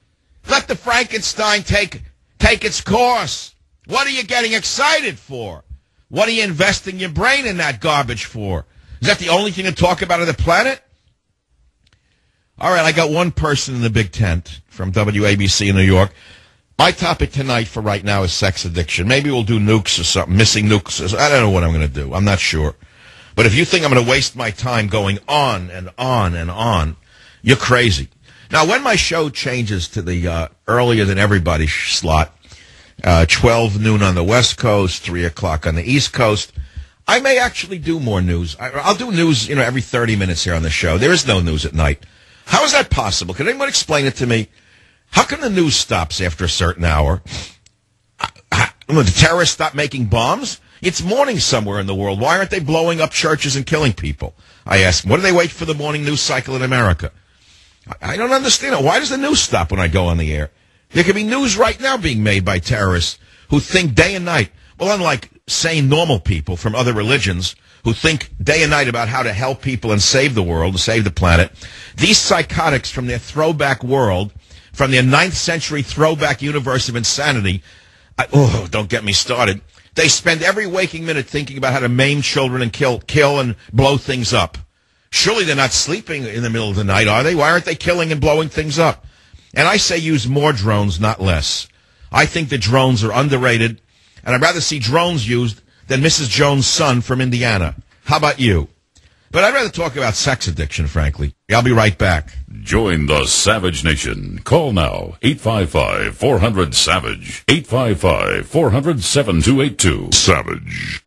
Let the Frankenstein take its course. What are you getting excited for? What are you investing your brain in that garbage for? Is that the only thing to talk about on the planet? All right, I got one person in the big tent from WABC in New York. My topic tonight for right now is sex addiction. Maybe we'll do nukes or something, missing nukes. I don't know what I'm going to do. I'm not sure. But if you think I'm going to waste my time going on and on and on, you're crazy. Now, when my show changes to the earlier than everybody slot, 12 noon on the West Coast, 3 o'clock on the East Coast, I may actually do more news. I'll do news, every 30 minutes here on the show. There is no news at night. How is that possible? Can anyone explain it to me? How come the news stops after a certain hour? Will the terrorists stop making bombs? It's morning somewhere in the world. Why aren't they blowing up churches and killing people? I ask them. What do they wait for the morning news cycle in America? I don't understand it. Why does the news stop when I go on the air? There could be news right now being made by terrorists who think day and night. Well, unlike sane, normal people from other religions who think day and night about how to help people and save the world, to save the planet, these psychotics from their throwback world, from their 9th century throwback universe of insanity, don't get me started. They spend every waking minute thinking about how to maim children and kill and blow things up. Surely they're not sleeping in the middle of the night, are they? Why aren't they killing and blowing things up? And I say use more drones, not less. I think the drones are underrated, and I'd rather see drones used than Mrs. Jones' son from Indiana. How about you? But I'd rather talk about sex addiction, frankly. I'll be right back. Join the Savage Nation. Call now, 855-400-SAVAGE. 855-400-7282. Savage.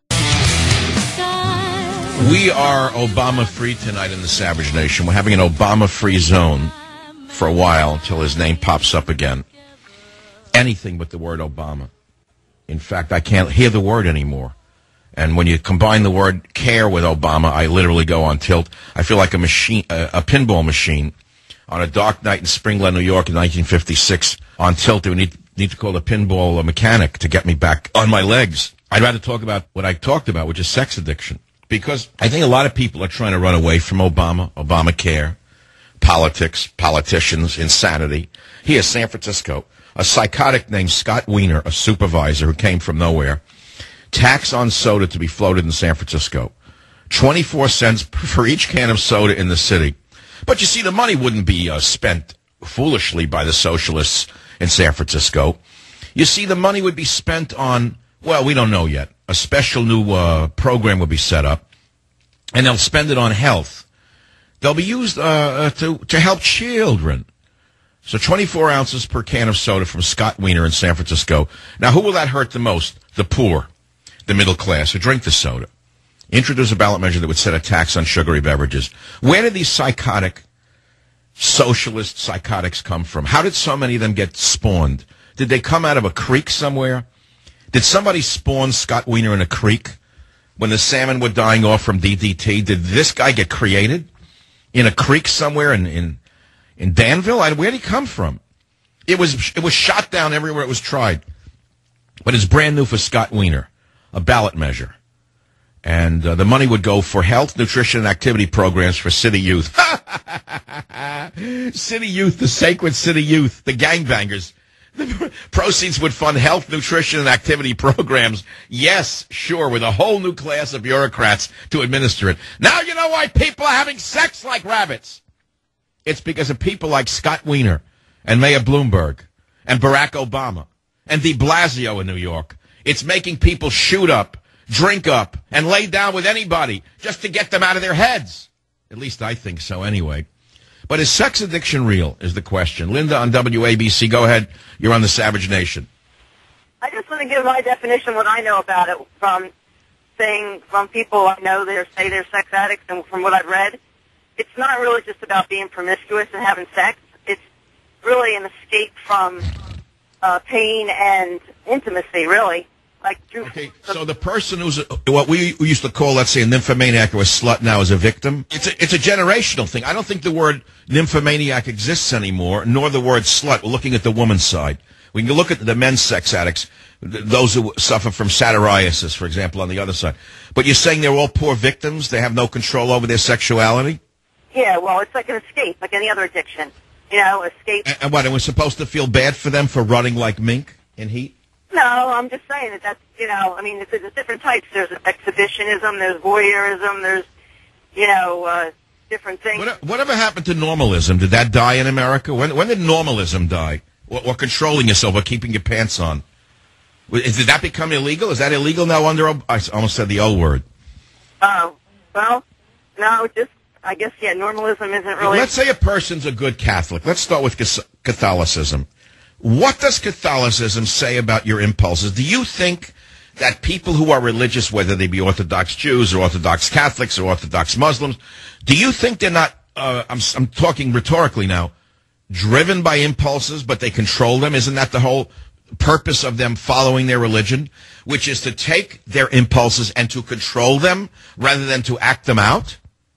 We are Obama-free tonight in the Savage Nation. We're having an Obama-free zone for a while until his name pops up again. Anything but the word Obama. In fact, I can't hear the word anymore. And when you combine the word care with Obama, I literally go on tilt. I feel like a pinball machine on a dark night in Spring Glen, New York in 1956 on tilt. We need to call a pinball mechanic to get me back on my legs. I'd rather talk about what I talked about, which is sex addiction. Because I think a lot of people are trying to run away from Obama, Obamacare, politics, politicians, insanity. Here, San Francisco, a psychotic named Scott Wiener, a supervisor who came from nowhere, tax on soda to be floated in San Francisco. 24 cents for each can of soda in the city. But you see, the money wouldn't be spent foolishly by the socialists in San Francisco. You see, the money would be spent on, well, we don't know yet. A special new program will be set up, and they'll spend it on health. They'll be used to help children. So 24 ounces per can of soda from Scott Wiener in San Francisco. Now, who will that hurt the most? The poor, the middle class who drink the soda. Introduce a ballot measure that would set a tax on sugary beverages. Where did these psychotic, socialist psychotics come from? How did so many of them get spawned? Did they come out of a creek somewhere? Did somebody spawn Scott Wiener in a creek when the salmon were dying off from DDT? Did this guy get created in a creek somewhere in Danville? Where did he come from? It was shot down everywhere it was tried. But it's brand new for Scott Wiener, a ballot measure. And the money would go for health, nutrition, and activity programs for city youth. City youth, the sacred city youth, the gangbangers. The proceeds would fund health, nutrition, and activity programs. Yes, sure, with a whole new class of bureaucrats to administer it. Now you know why people are having sex like rabbits. It's because of people like Scott Wiener and Mayor Bloomberg and Barack Obama and de Blasio in New York. It's making people shoot up, drink up, and lay down with anybody just to get them out of their heads. At least I think so anyway. But is sex addiction real, is the question. Linda on WABC, go ahead. You're on the Savage Nation. I just want to give my definition, what I know about it, from people I know that say they're sex addicts, and from what I've read. It's not really just about being promiscuous and having sex. It's really an escape from pain and intimacy, really. Okay, so the person who's what we used to call, let's say, a nymphomaniac or a slut now is a victim. It's a generational thing. I don't think the word nymphomaniac exists anymore, nor the word slut. We're looking at the woman's side. We can look at the men's sex addicts, those who suffer from satyriasis, for example, on the other side. But you're saying they're all poor victims? They have no control over their sexuality? Yeah, well, it's like an escape, like any other addiction. escape. And what, it was supposed to feel bad for them for running like mink in heat? No, I'm just saying that's, there's different types. There's exhibitionism, there's voyeurism, there's, different things. Whatever happened to normalism? Did that die in America? When did normalism die? Or controlling yourself or keeping your pants on? Did that become illegal? Is that illegal now I almost said the O word. Oh, well, no, I guess, normalism isn't really... Let's say a person's a good Catholic. Let's start with Catholicism. What does Catholicism say about your impulses? Do you think that people who are religious, whether they be Orthodox Jews or Orthodox Catholics or Orthodox Muslims, do you think they're not, I'm talking rhetorically now, driven by impulses, but they control them? Isn't that the whole purpose of them following their religion, which is to take their impulses and to control them rather than to act them out?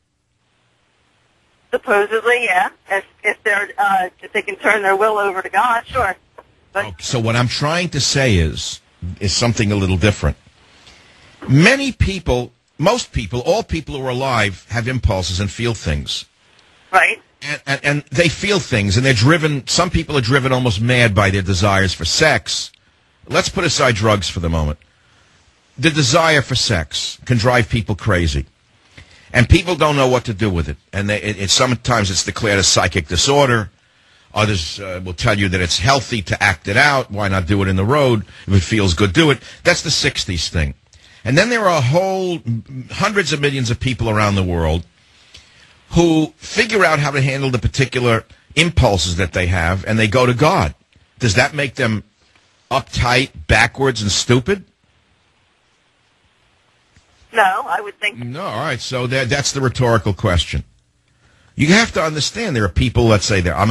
Supposedly, yeah. If they can turn their will over to God, sure. But so what I'm trying to say is something a little different. Many people, most people, all people who are alive have impulses and feel things. Right. And they feel things, and they're driven, some people are driven almost mad by their desires for sex. Let's put aside drugs for the moment. The desire for sex can drive people crazy. And people don't know what to do with it. And sometimes it's declared a psychic disorder. Others will tell you that it's healthy to act it out. Why not do it in the road? If it feels good, do it. That's the 60s thing. And then there are hundreds of millions of people around the world who figure out how to handle the particular impulses that they have, and they go to God. Does that make them uptight, backwards, and stupid? No, I would think... No, all right, so that's the rhetorical question. You have to understand there are people, let's say, I'm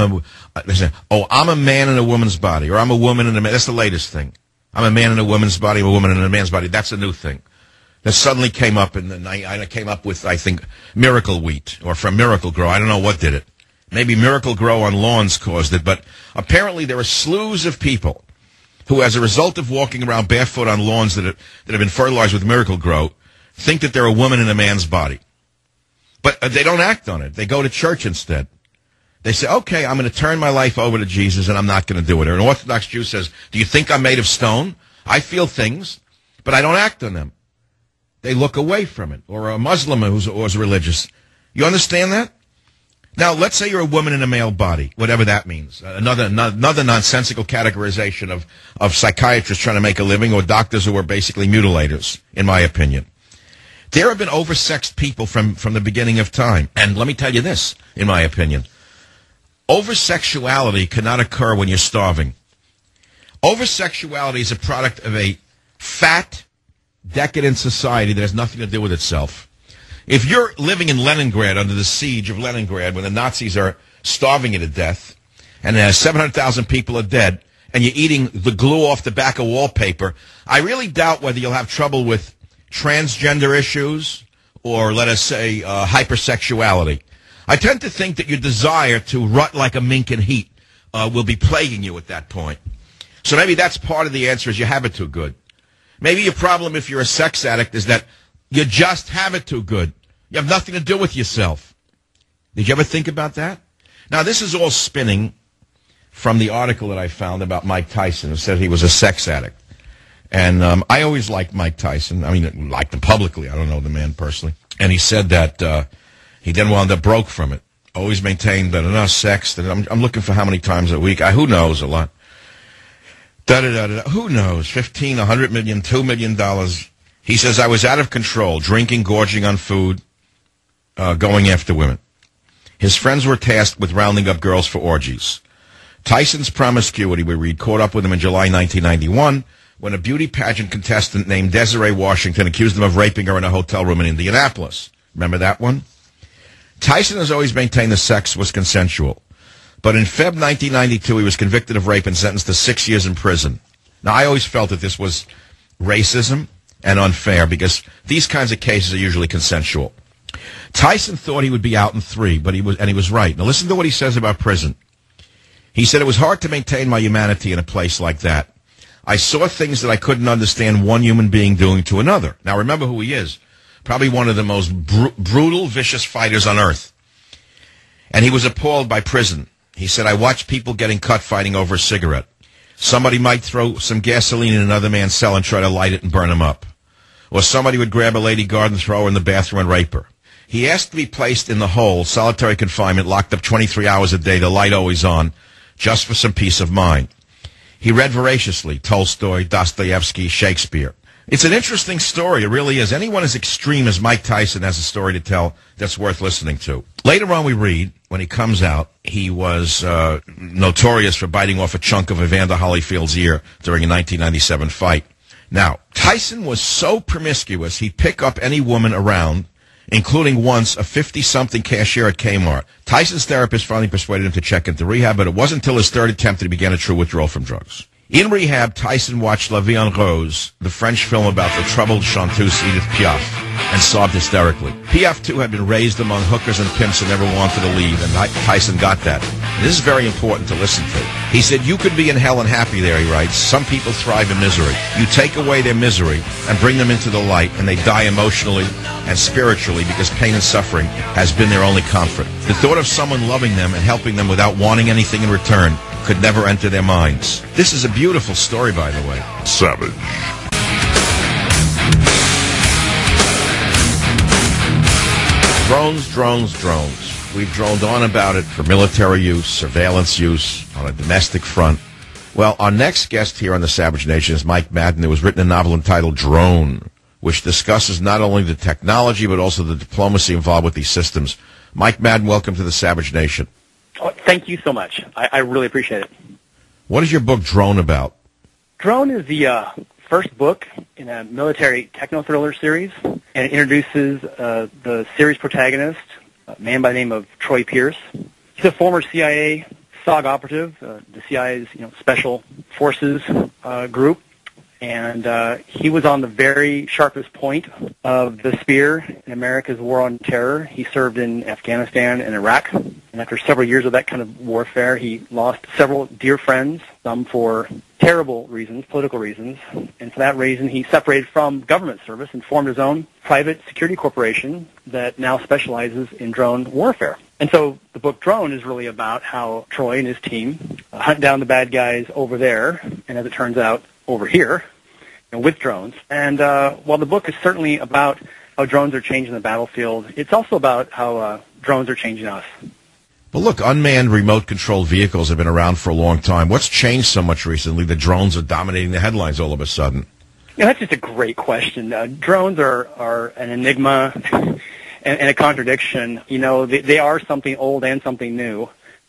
a man in a woman's body, or I'm a woman in a man. That's the latest thing. I'm a man in a woman's body, I'm a woman in a man's body. That's a new thing. That suddenly came up, and I came up with, I think, Miracle Wheat, or from Miracle Grow. I don't know what did it. Maybe Miracle Grow on lawns caused it, but apparently there are slews of people who, as a result of walking around barefoot on lawns that have been fertilized with Miracle Grow, think that they're a woman in a man's body. But they don't act on it. They go to church instead. They say, okay, I'm going to turn my life over to Jesus, and I'm not going to do it. Or an Orthodox Jew says, do you think I'm made of stone? I feel things, but I don't act on them. They look away from it. Or a Muslim who's religious. You understand that? Now, let's say you're a woman in a male body, whatever that means. Another nonsensical categorization of psychiatrists trying to make a living, or doctors who are basically mutilators, in my opinion. There have been oversexed people from the beginning of time. And let me tell you this, in my opinion. Oversexuality cannot occur when you're starving. Oversexuality is a product of a fat, decadent society that has nothing to do with itself. If you're living in Leningrad under the siege of Leningrad when the Nazis are starving you to death, and 700,000 people are dead, and you're eating the glue off the back of wallpaper, I really doubt whether you'll have trouble with transgender issues or, let us say, hypersexuality. I tend to think that your desire to rut like a mink in heat will be plaguing you at that point. So maybe that's part of the answer, is you have it too good. Maybe your problem if you're a sex addict is that you just have it too good. You have nothing to do with yourself. Did you ever think about that? Now, this is all spinning from the article that I found about Mike Tyson, who said he was a sex addict. And I always liked Mike Tyson. I mean, liked him publicly. I don't know the man personally. And he said that he then wound up broke from it. Always maintained that enough sex. That I'm looking for how many times a week. Who knows? A lot. Who knows? 15, 100 million, $2 million. He says, I was out of control, drinking, gorging on food, going after women. His friends were tasked with rounding up girls for orgies. Tyson's promiscuity, we read, caught up with him in July 1991 when a beauty pageant contestant named Desiree Washington accused him of raping her in a hotel room in Indianapolis. Remember that one? Tyson has always maintained the sex was consensual. But in Feb 1992, he was convicted of rape and sentenced to 6 years in prison. Now, I always felt that this was racism and unfair because these kinds of cases are usually consensual. Tyson thought he would be out in 3, but he was right. Now, listen to what he says about prison. He said, it was hard to maintain my humanity in a place like that. I saw things that I couldn't understand one human being doing to another. Now, remember who he is. Probably one of the most brutal, vicious fighters on earth. And he was appalled by prison. He said, I watched people getting cut fighting over a cigarette. Somebody might throw some gasoline in another man's cell and try to light it and burn him up. Or somebody would grab a lady guard and throw her in the bathroom and rape her. He asked to be placed in the hole, solitary confinement, locked up 23 hours a day, the light always on, just for some peace of mind. He read voraciously Tolstoy, Dostoevsky, Shakespeare. It's an interesting story. It really is. Anyone as extreme as Mike Tyson has a story to tell that's worth listening to. Later on we read, when he comes out, he was notorious for biting off a chunk of Evander Holyfield's ear during a 1997 fight. Now, Tyson was so promiscuous, he'd pick up any woman around, including once a 50-something cashier at Kmart. Tyson's therapist finally persuaded him to check into rehab, but it wasn't until his third attempt that he began a true withdrawal from drugs. In rehab, Tyson watched La Vie en Rose, the French film about the troubled chanteuse Edith Piaf, and sobbed hysterically. Piaf, too, had been raised among hookers and pimps and never wanted to leave, and Tyson got that. And this is very important to listen to. He said, you could be in hell and happy there, he writes. Some people thrive in misery. You take away their misery and bring them into the light, and they die emotionally and spiritually because pain and suffering has been their only comfort. The thought of someone loving them and helping them without wanting anything in return could never enter their minds. This is a beautiful story, by the way. Savage. Drones. We've droned on about it for military use, surveillance use, on a domestic front. Well, our next guest here on the Savage Nation is Mike Madden, who has written a novel entitled Drone, which discusses not only the technology but also the diplomacy involved with these systems. Mike Madden, welcome to the Savage Nation. Oh, thank you so much. I really appreciate it. What is your book Drone about? Drone is the first book in a military techno-thriller series, and it introduces the series protagonist, a man by the name of Troy Pierce. He's a former CIA SOG operative, the CIA's special forces group, and he was on the very sharpest point of the spear in America's war on terror. He served in Afghanistan and Iraq, and after several years of that kind of warfare, he lost several dear friends, some for terrible reasons, political reasons, and for that reason he separated from government service and formed his own private security corporation that now specializes in drone warfare. And so the book Drone is really about how Troy and his team hunt down the bad guys over there, and as it turns out, over here, with drones. And while the book is certainly about how drones are changing the battlefield, it's also about how drones are changing us. Well, look, unmanned remote-controlled vehicles have been around for a long time. What's changed so much recently that drones are dominating the headlines all of a sudden? That's just a great question. Drones are an enigma and a contradiction. They are something old and something new.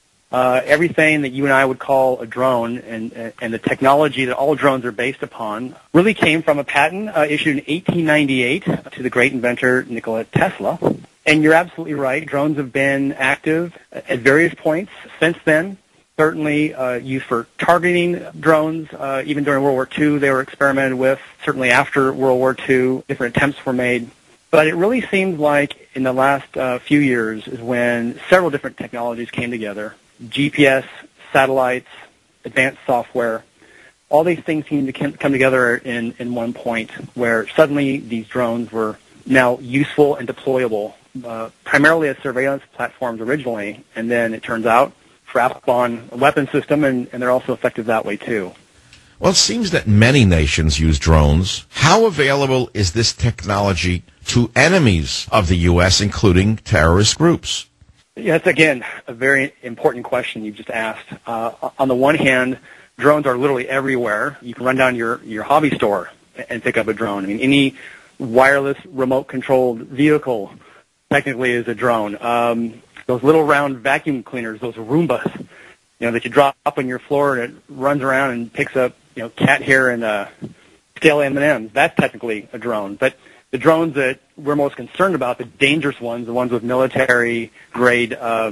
Everything that you and I would call a drone and the technology that all drones are based upon really came from a patent issued in 1898 to the great inventor Nikola Tesla. And you're absolutely right. Drones have been active at various points since then. Certainly used for targeting drones. Even during World War II, they were experimented with. Certainly after World War II, different attempts were made. But it really seems like in the last few years is when several different technologies came together. GPS, satellites, advanced software. All these things seem to come together in one point where suddenly these drones were now useful and deployable, primarily as surveillance platforms originally, and then it turns out strapped on a weapon system, and they're also effective that way too. Well, it seems that many nations use drones. How available is this technology to enemies of the U.S., including terrorist groups? Yeah, that's, again, a very important question you just asked. On the one hand, drones are literally everywhere. You can run down your hobby store and pick up a drone. I mean, any wireless remote-controlled vehicle technically is a drone. Those little round vacuum cleaners, those Roombas, that you drop up on your floor and it runs around and picks up, cat hair and stale M&Ms. That's technically a drone. But the drones that we're most concerned about, the dangerous ones, the ones with military-grade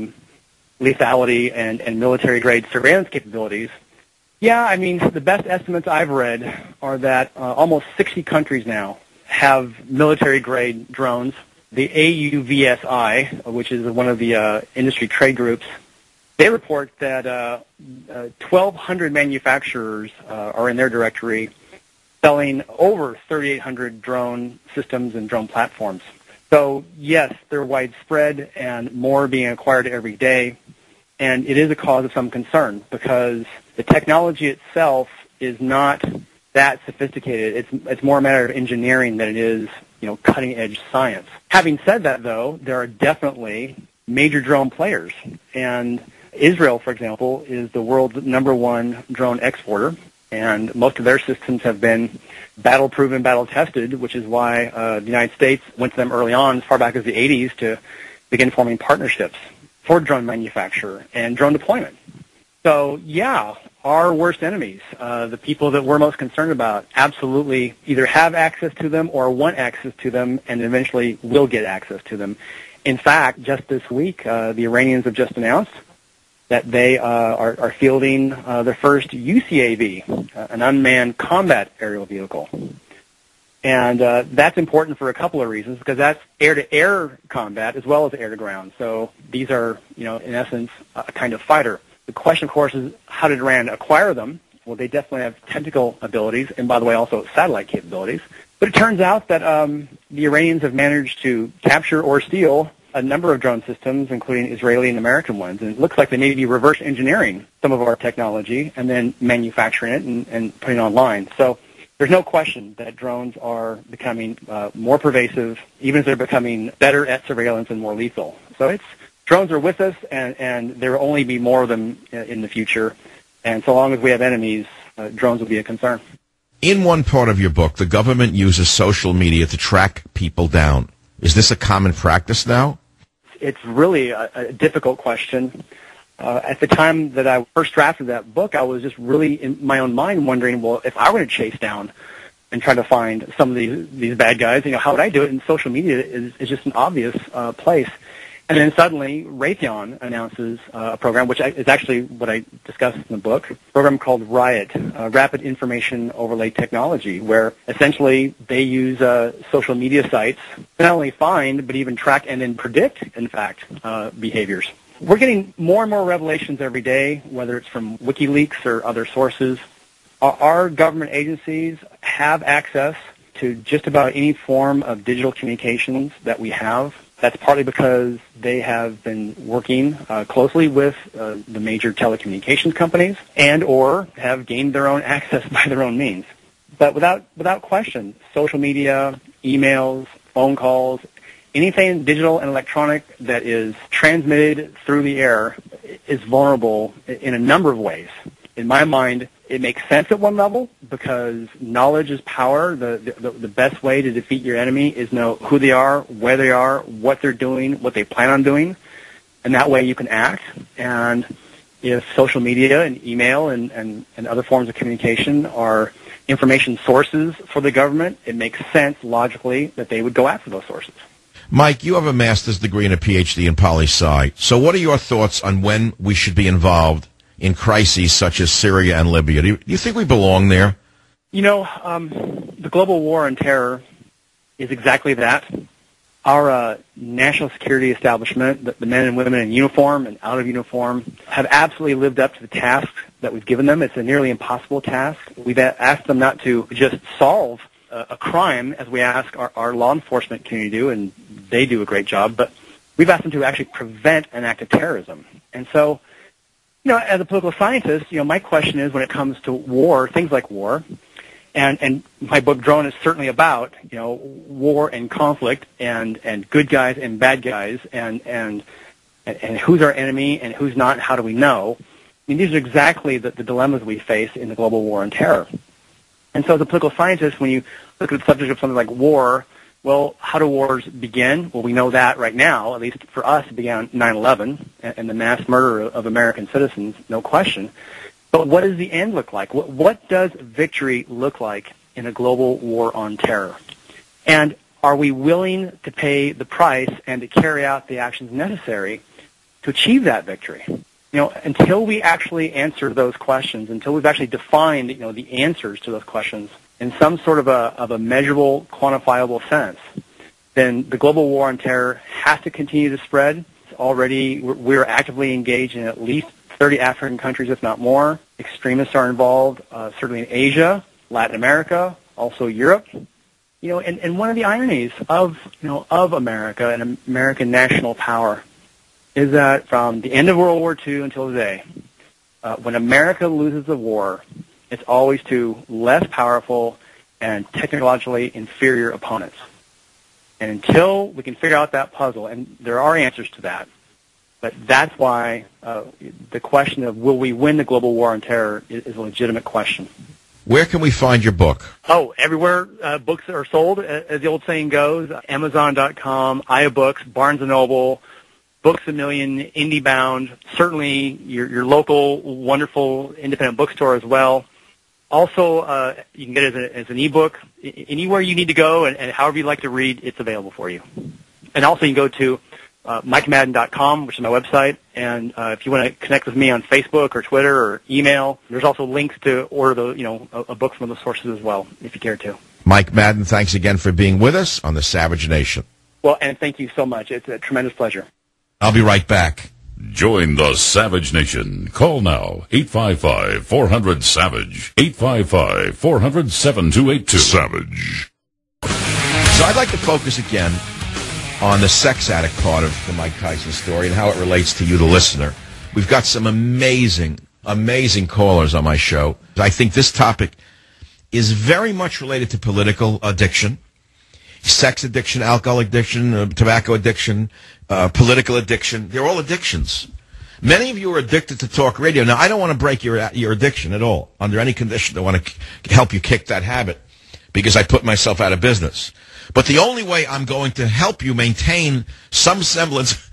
lethality and military-grade surveillance capabilities, yeah, I mean, the best estimates I've read are that almost 60 countries now have military-grade drones. The AUVSI, which is one of the industry trade groups, they report that 1,200 manufacturers are in their directory selling over 3,800 drone systems and drone platforms. So, yes, they're widespread and more being acquired every day. And it is a cause of some concern because the technology itself is not that sophisticated. It's more a matter of engineering than it is, cutting-edge science. Having said that, though, there are definitely major drone players. And Israel, for example, is the world's #1 drone exporter. And most of their systems have been battle-proven, battle-tested, which is why the United States went to them early on, as far back as the 80s, to begin forming partnerships for drone manufacture and drone deployment. So, yeah, our worst enemies, the people that we're most concerned about, absolutely either have access to them or want access to them and eventually will get access to them. In fact, just this week, the Iranians have just announced that they are fielding their first UCAV, an unmanned combat aerial vehicle. And that's important for a couple of reasons, because that's air-to-air combat as well as air-to-ground. So these are, in essence, a kind of fighter. The question, of course, is how did Iran acquire them? Well, they definitely have technical abilities, and by the way, also satellite capabilities. But it turns out that the Iranians have managed to capture or steal a number of drone systems, including Israeli and American ones. And it looks like they may be reverse engineering some of our technology and then manufacturing it and putting it online. So there's no question that drones are becoming more pervasive, even as they're becoming better at surveillance and more lethal. So drones are with us, and there will only be more of them in the future. And so long as we have enemies, drones will be a concern. In one part of your book, the government uses social media to track people down. Is this a common practice now? It's really a difficult question. At the time that I first drafted that book, I was just really in my own mind wondering, well, if I were to chase down and try to find some of these bad guys, how would I do it? And social media is just an obvious place. And then suddenly, Raytheon announces a program, which is actually what I discussed in the book, a program called RIOT, Rapid Information Overlay Technology, where essentially they use social media sites to not only find, but even track and then predict, in fact, behaviors. We're getting more and more revelations every day, whether it's from WikiLeaks or other sources. Our government agencies have access to just about any form of digital communications that we have. That's partly because they have been working closely with the major telecommunications companies and or have gained their own access by their own means. But without question, social media, emails, phone calls, anything digital and electronic that is transmitted through the air is vulnerable in a number of ways. In my mind, it makes sense at one level because knowledge is power. The best way to defeat your enemy is know who they are, where they are, what they're doing, what they plan on doing, and that way you can act. And if social media and email and other forms of communication are information sources for the government, it makes sense logically that they would go after those sources. Mike, you have a master's degree and a PhD in poli-sci. So what are your thoughts on when we should be involved in crises such as Syria and Libya? Do you think we belong there? The global war on terror is exactly that. Our national security establishment, the men and women in uniform and out of uniform, have absolutely lived up to the task that we've given them. It's a nearly impossible task. We've asked them not to just solve a crime, as we ask our law enforcement community to do, and they do a great job, but we've asked them to actually prevent an act of terrorism. And so, as a political scientist, my question is when it comes to war, things like war, and my book Drone is certainly about, war and conflict and good guys and bad guys and who's our enemy and who's not, and how do we know? I mean, these are exactly the dilemmas we face in the global war on terror. And so as a political scientist, when you look at the subject of something like war, well, how do wars begin? Well, we know that right now, at least for us, it began 9/11 and the mass murder of American citizens, no question. But what does the end look like? What does victory look like in a global war on terror? And are we willing to pay the price and to carry out the actions necessary to achieve that victory? Until we actually answer those questions, until we've actually defined, the answers to those questions in some sort of a measurable, quantifiable sense, then the global war on terror has to continue to spread. We're actively engaged in at least 30 African countries, if not more. Extremists are involved, certainly in Asia, Latin America, also Europe. And one of the ironies of America and American national power is that from the end of World War II until today, when America loses a war, it's always to less powerful and technologically inferior opponents. And until we can figure out that puzzle, and there are answers to that, but that's why the question of will we win the global war on terror is a legitimate question. Where can we find your book? Oh, everywhere books are sold, as the old saying goes. Amazon.com, iBooks, Barnes & Noble, Books A Million, IndieBound, certainly your local wonderful independent bookstore as well. Also, you can get it as an ebook. Anywhere you need to go and however you like to read, it's available for you. And also you can go to MikeMadden.com, which is my website, and if you want to connect with me on Facebook or Twitter or email, there's also links to order a book from those sources as well, if you care to. Mike Madden, thanks again for being with us on the Savage Nation. Well, and thank you so much. It's a tremendous pleasure. I'll be right back. Join the Savage Nation. Call now, 855-400-SAVAGE, 855-400-7282. Savage. So I'd like to focus again on the sex addict part of the Mike Tyson story and how it relates to you, the listener. We've got some amazing, amazing callers on my show. I think this topic is very much related to political addiction, sex addiction, alcohol addiction, tobacco addiction, political addiction. They're all addictions. Many of you are addicted to talk radio. Now, I don't want to break your addiction at all, under any condition. I want to help you kick that habit because I put myself out of business. But the only way I'm going to help you maintain some semblance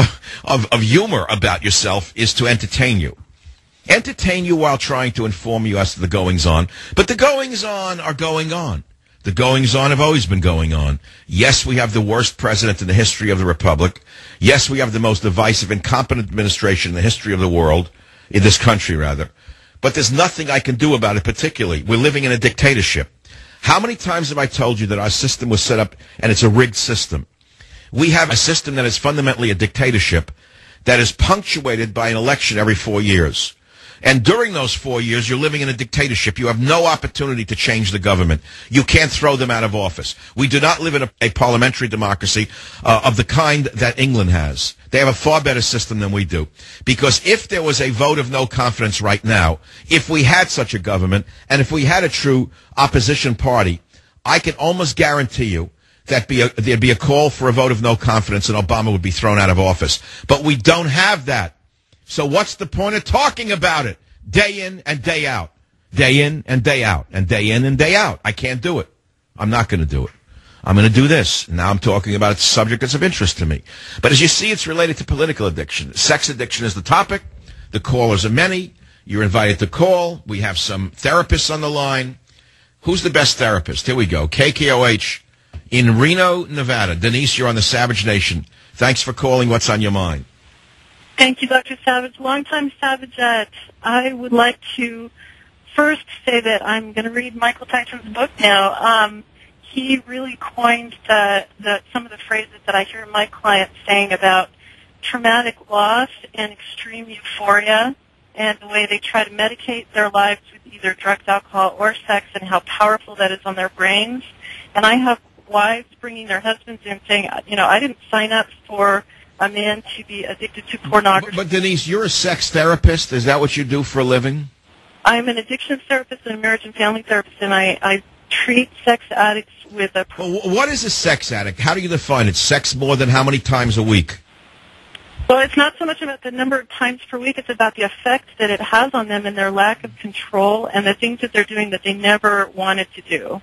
of humor about yourself is to entertain you. Entertain you while trying to inform you as to the goings-on. But the goings-on are going on. The goings-on have always been going on. Yes, we have the worst president in the history of the Republic. Yes, we have the most divisive, incompetent administration in the history of the world, in this country, rather. But there's nothing I can do about it particularly. We're living in a dictatorship. How many times have I told you that our system was set up and it's a rigged system? We have a system that is fundamentally a dictatorship that is punctuated by an election every 4 years. And during those 4 years, you're living in a dictatorship. You have no opportunity to change the government. You can't throw them out of office. We do not live in a parliamentary democracy of the kind that England has. They have a far better system than we do. Because if there was a vote of no confidence right now, if we had such a government, and if we had a true opposition party, I can almost guarantee you that there'd be a call for a vote of no confidence and Obama would be thrown out of office. But we don't have that. So what's the point of talking about it? Day in and day out. Day in and day out. And day in and day out. I can't do it. I'm not going to do it. I'm going to do this. Now I'm talking about a subject that's of interest to me. But as you see, it's related to political addiction. Sex addiction is the topic. The callers are many. You're invited to call. We have some therapists on the line. Who's the best therapist? Here we go. KKOH in Reno, Nevada. Denise, you're on the Savage Nation. Thanks for calling. What's on your mind? Thank you, Dr. Savage. Longtime Savagette. I would like to first say that I'm going to read Michael Tyson's book now. He really coined some of the phrases that I hear my clients saying about traumatic loss and extreme euphoria and the way they try to medicate their lives with either drugs, alcohol, or sex and how powerful that is on their brains. And I have wives bringing their husbands in saying, I didn't sign up for a man to be addicted to pornography. But Denise, you're a sex therapist. Is that what you do for a living? I'm an addiction therapist and a marriage and family therapist, and I treat sex addicts with a... Well, what is a sex addict? How do you define it? Sex more than how many times a week? Well, it's not so much about the number of times per week. It's about the effect that it has on them and their lack of control and the things that they're doing that they never wanted to do.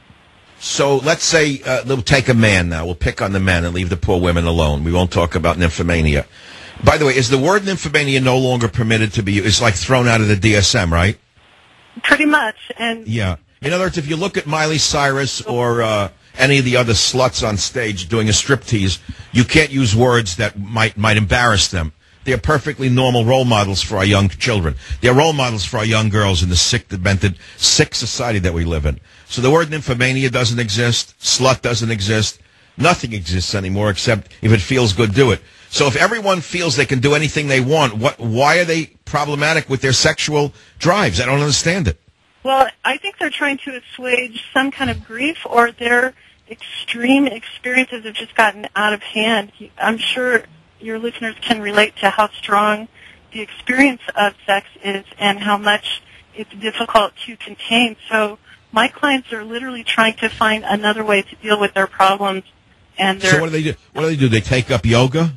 So let's say we'll take a man now. We'll pick on the men and leave the poor women alone. We won't talk about nymphomania. By the way, is the word nymphomania no longer permitted to be used? It's like thrown out of the DSM, right? Pretty much. And yeah. In other words, if you look at Miley Cyrus or any of the other sluts on stage doing a striptease, you can't use words that might embarrass them. They're perfectly normal role models for our young children. They're role models for our young girls in the sick, demented, sick society that we live in. So the word nymphomania doesn't exist. Slut doesn't exist. Nothing exists anymore except if it feels good, do it. So if everyone feels they can do anything they want, why are they problematic with their sexual drives? I don't understand it. Well, I think they're trying to assuage some kind of grief or their extreme experiences have just gotten out of hand. I'm sure your listeners can relate to how strong the experience of sex is and how much it's difficult to contain. So my clients are literally trying to find another way to deal with their problems. And so what do they do? What do they do? They take up yoga?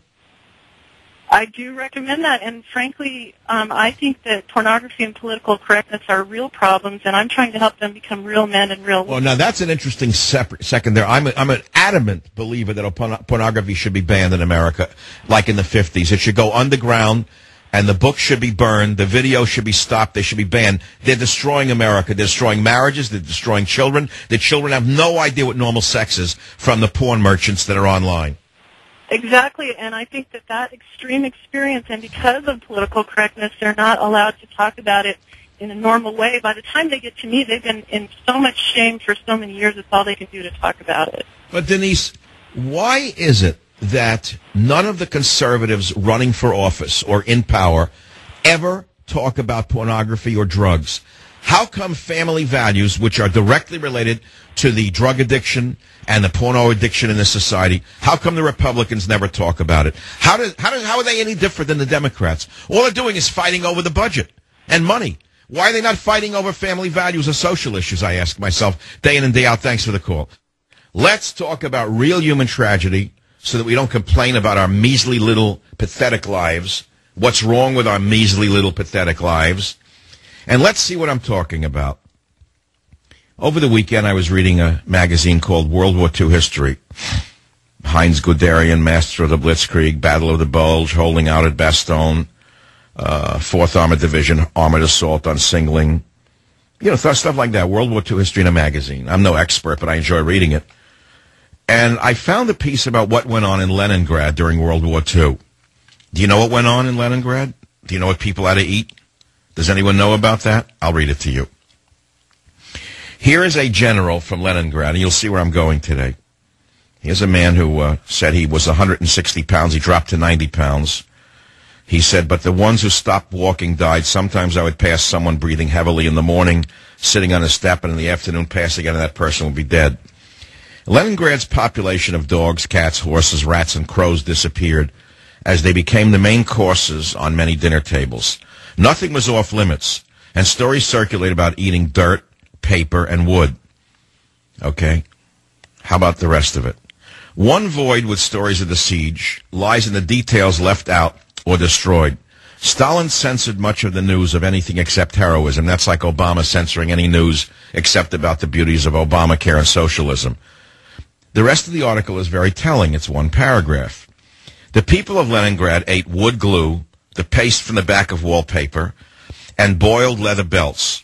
I do recommend that, and frankly, I think that pornography and political correctness are real problems, and I'm trying to help them become real men and real women. Well, now that's an interesting second there. I'm an adamant believer that pornography should be banned in America, like in the 50s. It should go underground, and the books should be burned. The video should be stopped. They should be banned. They're destroying America. They're destroying marriages. They're destroying children. The children have no idea what normal sex is from the porn merchants that are online. Exactly, and I think that extreme experience, and because of political correctness, they're not allowed to talk about it in a normal way. By the time they get to me, they've been in so much shame for so many years, it's all they can do to talk about it. But Denise, why is it that none of the conservatives running for office or in power ever talk about pornography or drugs? How come family values, which are directly related to the drug addiction and the porno addiction in this society, how come the Republicans never talk about it? How are they any different than the Democrats? All they're doing is fighting over the budget and money. Why are they not fighting over family values or social issues, I ask myself, day in and day out. Thanks for the call. Let's talk about real human tragedy so that we don't complain about our measly little pathetic lives. What's wrong with our measly little pathetic lives? And let's see what I'm talking about. Over the weekend, I was reading a magazine called World War II History. Heinz Guderian, master of the Blitzkrieg, Battle of the Bulge, holding out at Bastogne, 4th Armored Division, armored assault on Singling. You know, stuff like that. World War II History in a magazine. I'm no expert, but I enjoy reading it. And I found a piece about what went on in Leningrad during World War II. Do you know what went on in Leningrad? Do you know what people had to eat? Does anyone know about that? I'll read it to you. Here is a general from Leningrad, and you'll see where I'm going today. Here's a man who said he was 160 pounds. He dropped to 90 pounds. He said, but the ones who stopped walking died. Sometimes I would pass someone breathing heavily in the morning, sitting on a step, and in the afternoon pass again, and that person would be dead. Leningrad's population of dogs, cats, horses, rats, and crows disappeared as they became the main courses on many dinner tables. Nothing was off limits, and stories circulate about eating dirt, paper, and wood. Okay? How about the rest of it? One void with stories of the siege lies in the details left out or destroyed. Stalin censored much of the news of anything except heroism. That's like Obama censoring any news except about the beauties of Obamacare and socialism. The rest of the article is very telling. It's one paragraph. The people of Leningrad ate wood glue, the paste from the back of wallpaper, and boiled leather belts.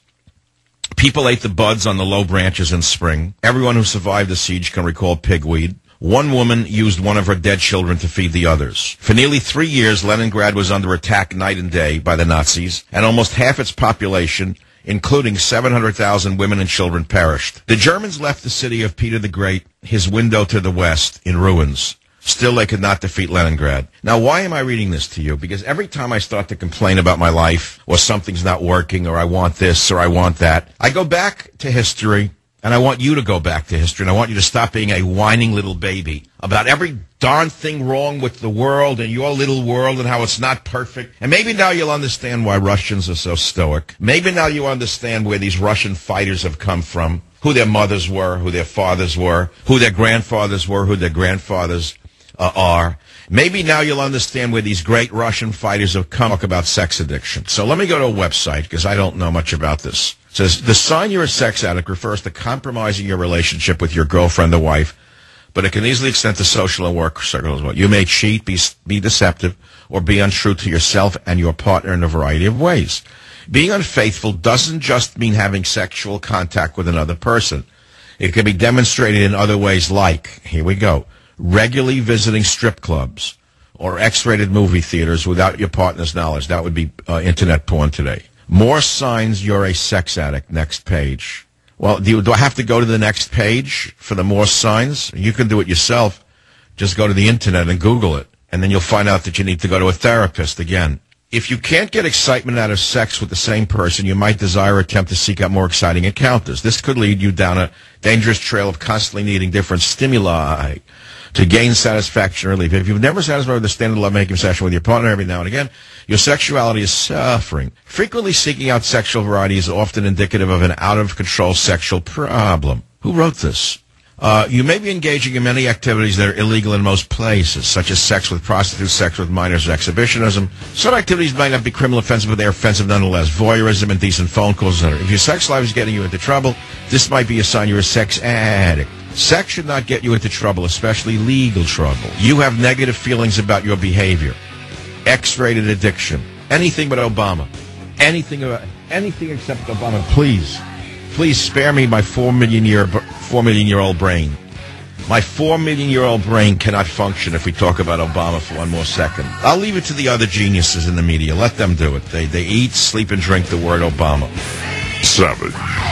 People ate the buds on the low branches in spring. Everyone who survived the siege can recall pigweed. One woman used one of her dead children to feed the others. For nearly 3 years, Leningrad was under attack night and day by the Nazis, and almost half its population, including 700,000 women and children, perished. The Germans left the city of Peter the Great, his window to the west, in ruins. Still, they could not defeat Leningrad. Now, why am I reading this to you? Because every time I start to complain about my life, or something's not working, or I want this, or I want that, I go back to history, and I want you to go back to history, and I want you to stop being a whining little baby about every darn thing wrong with the world and your little world and how it's not perfect. And maybe now you'll understand why Russians are so stoic. Maybe now you understand where these Russian fighters have come from, who their mothers were, who their fathers were, who their grandfathers were, who their grandfathers are. Maybe now you'll understand where these great Russian fighters have come. Talk about sex addiction. So let me go to a website, because I don't know much about this. It says, the sign you're a sex addict refers to compromising your relationship with your girlfriend or wife, but it can easily extend to social and work circles as well. You may cheat, be deceptive, or be untrue to yourself and your partner in a variety of ways. Being unfaithful doesn't just mean having sexual contact with another person. It can be demonstrated in other ways like, here we go, regularly visiting strip clubs or X-rated movie theaters without your partner's knowledge. That would be internet porn today. More signs you're a sex addict. Next page. Well, do I have to go to the next page for the more signs? You can do it yourself. Just go to the internet and Google it, and then you'll find out that you need to go to a therapist again. If you can't get excitement out of sex with the same person, you might desire or attempt to seek out more exciting encounters. This could lead you down a dangerous trail of constantly needing different stimuli. to gain satisfaction or relief. If you've never satisfied with a standard lovemaking session with your partner every now and again, your sexuality is suffering. Frequently seeking out sexual variety is often indicative of an out-of-control sexual problem. Who wrote this? You may be engaging in many activities that are illegal in most places, such as sex with prostitutes, sex with minors, and exhibitionism. Some activities might not be criminal offensive, but they are offensive nonetheless. Voyeurism, indecent phone calls, etc. If your sex life is getting you into trouble, this might be a sign you're a sex addict. Sex should not get you into trouble, especially legal trouble. You have negative feelings about your behavior. X-rated addiction. Anything but Obama. Anything except Obama. Please spare me my 4 million year old brain. My 4 million year old brain cannot function if we talk about Obama for one more second. I'll leave it to the other geniuses in the media. Let them do it. They eat, sleep, and drink the word Obama. Savage.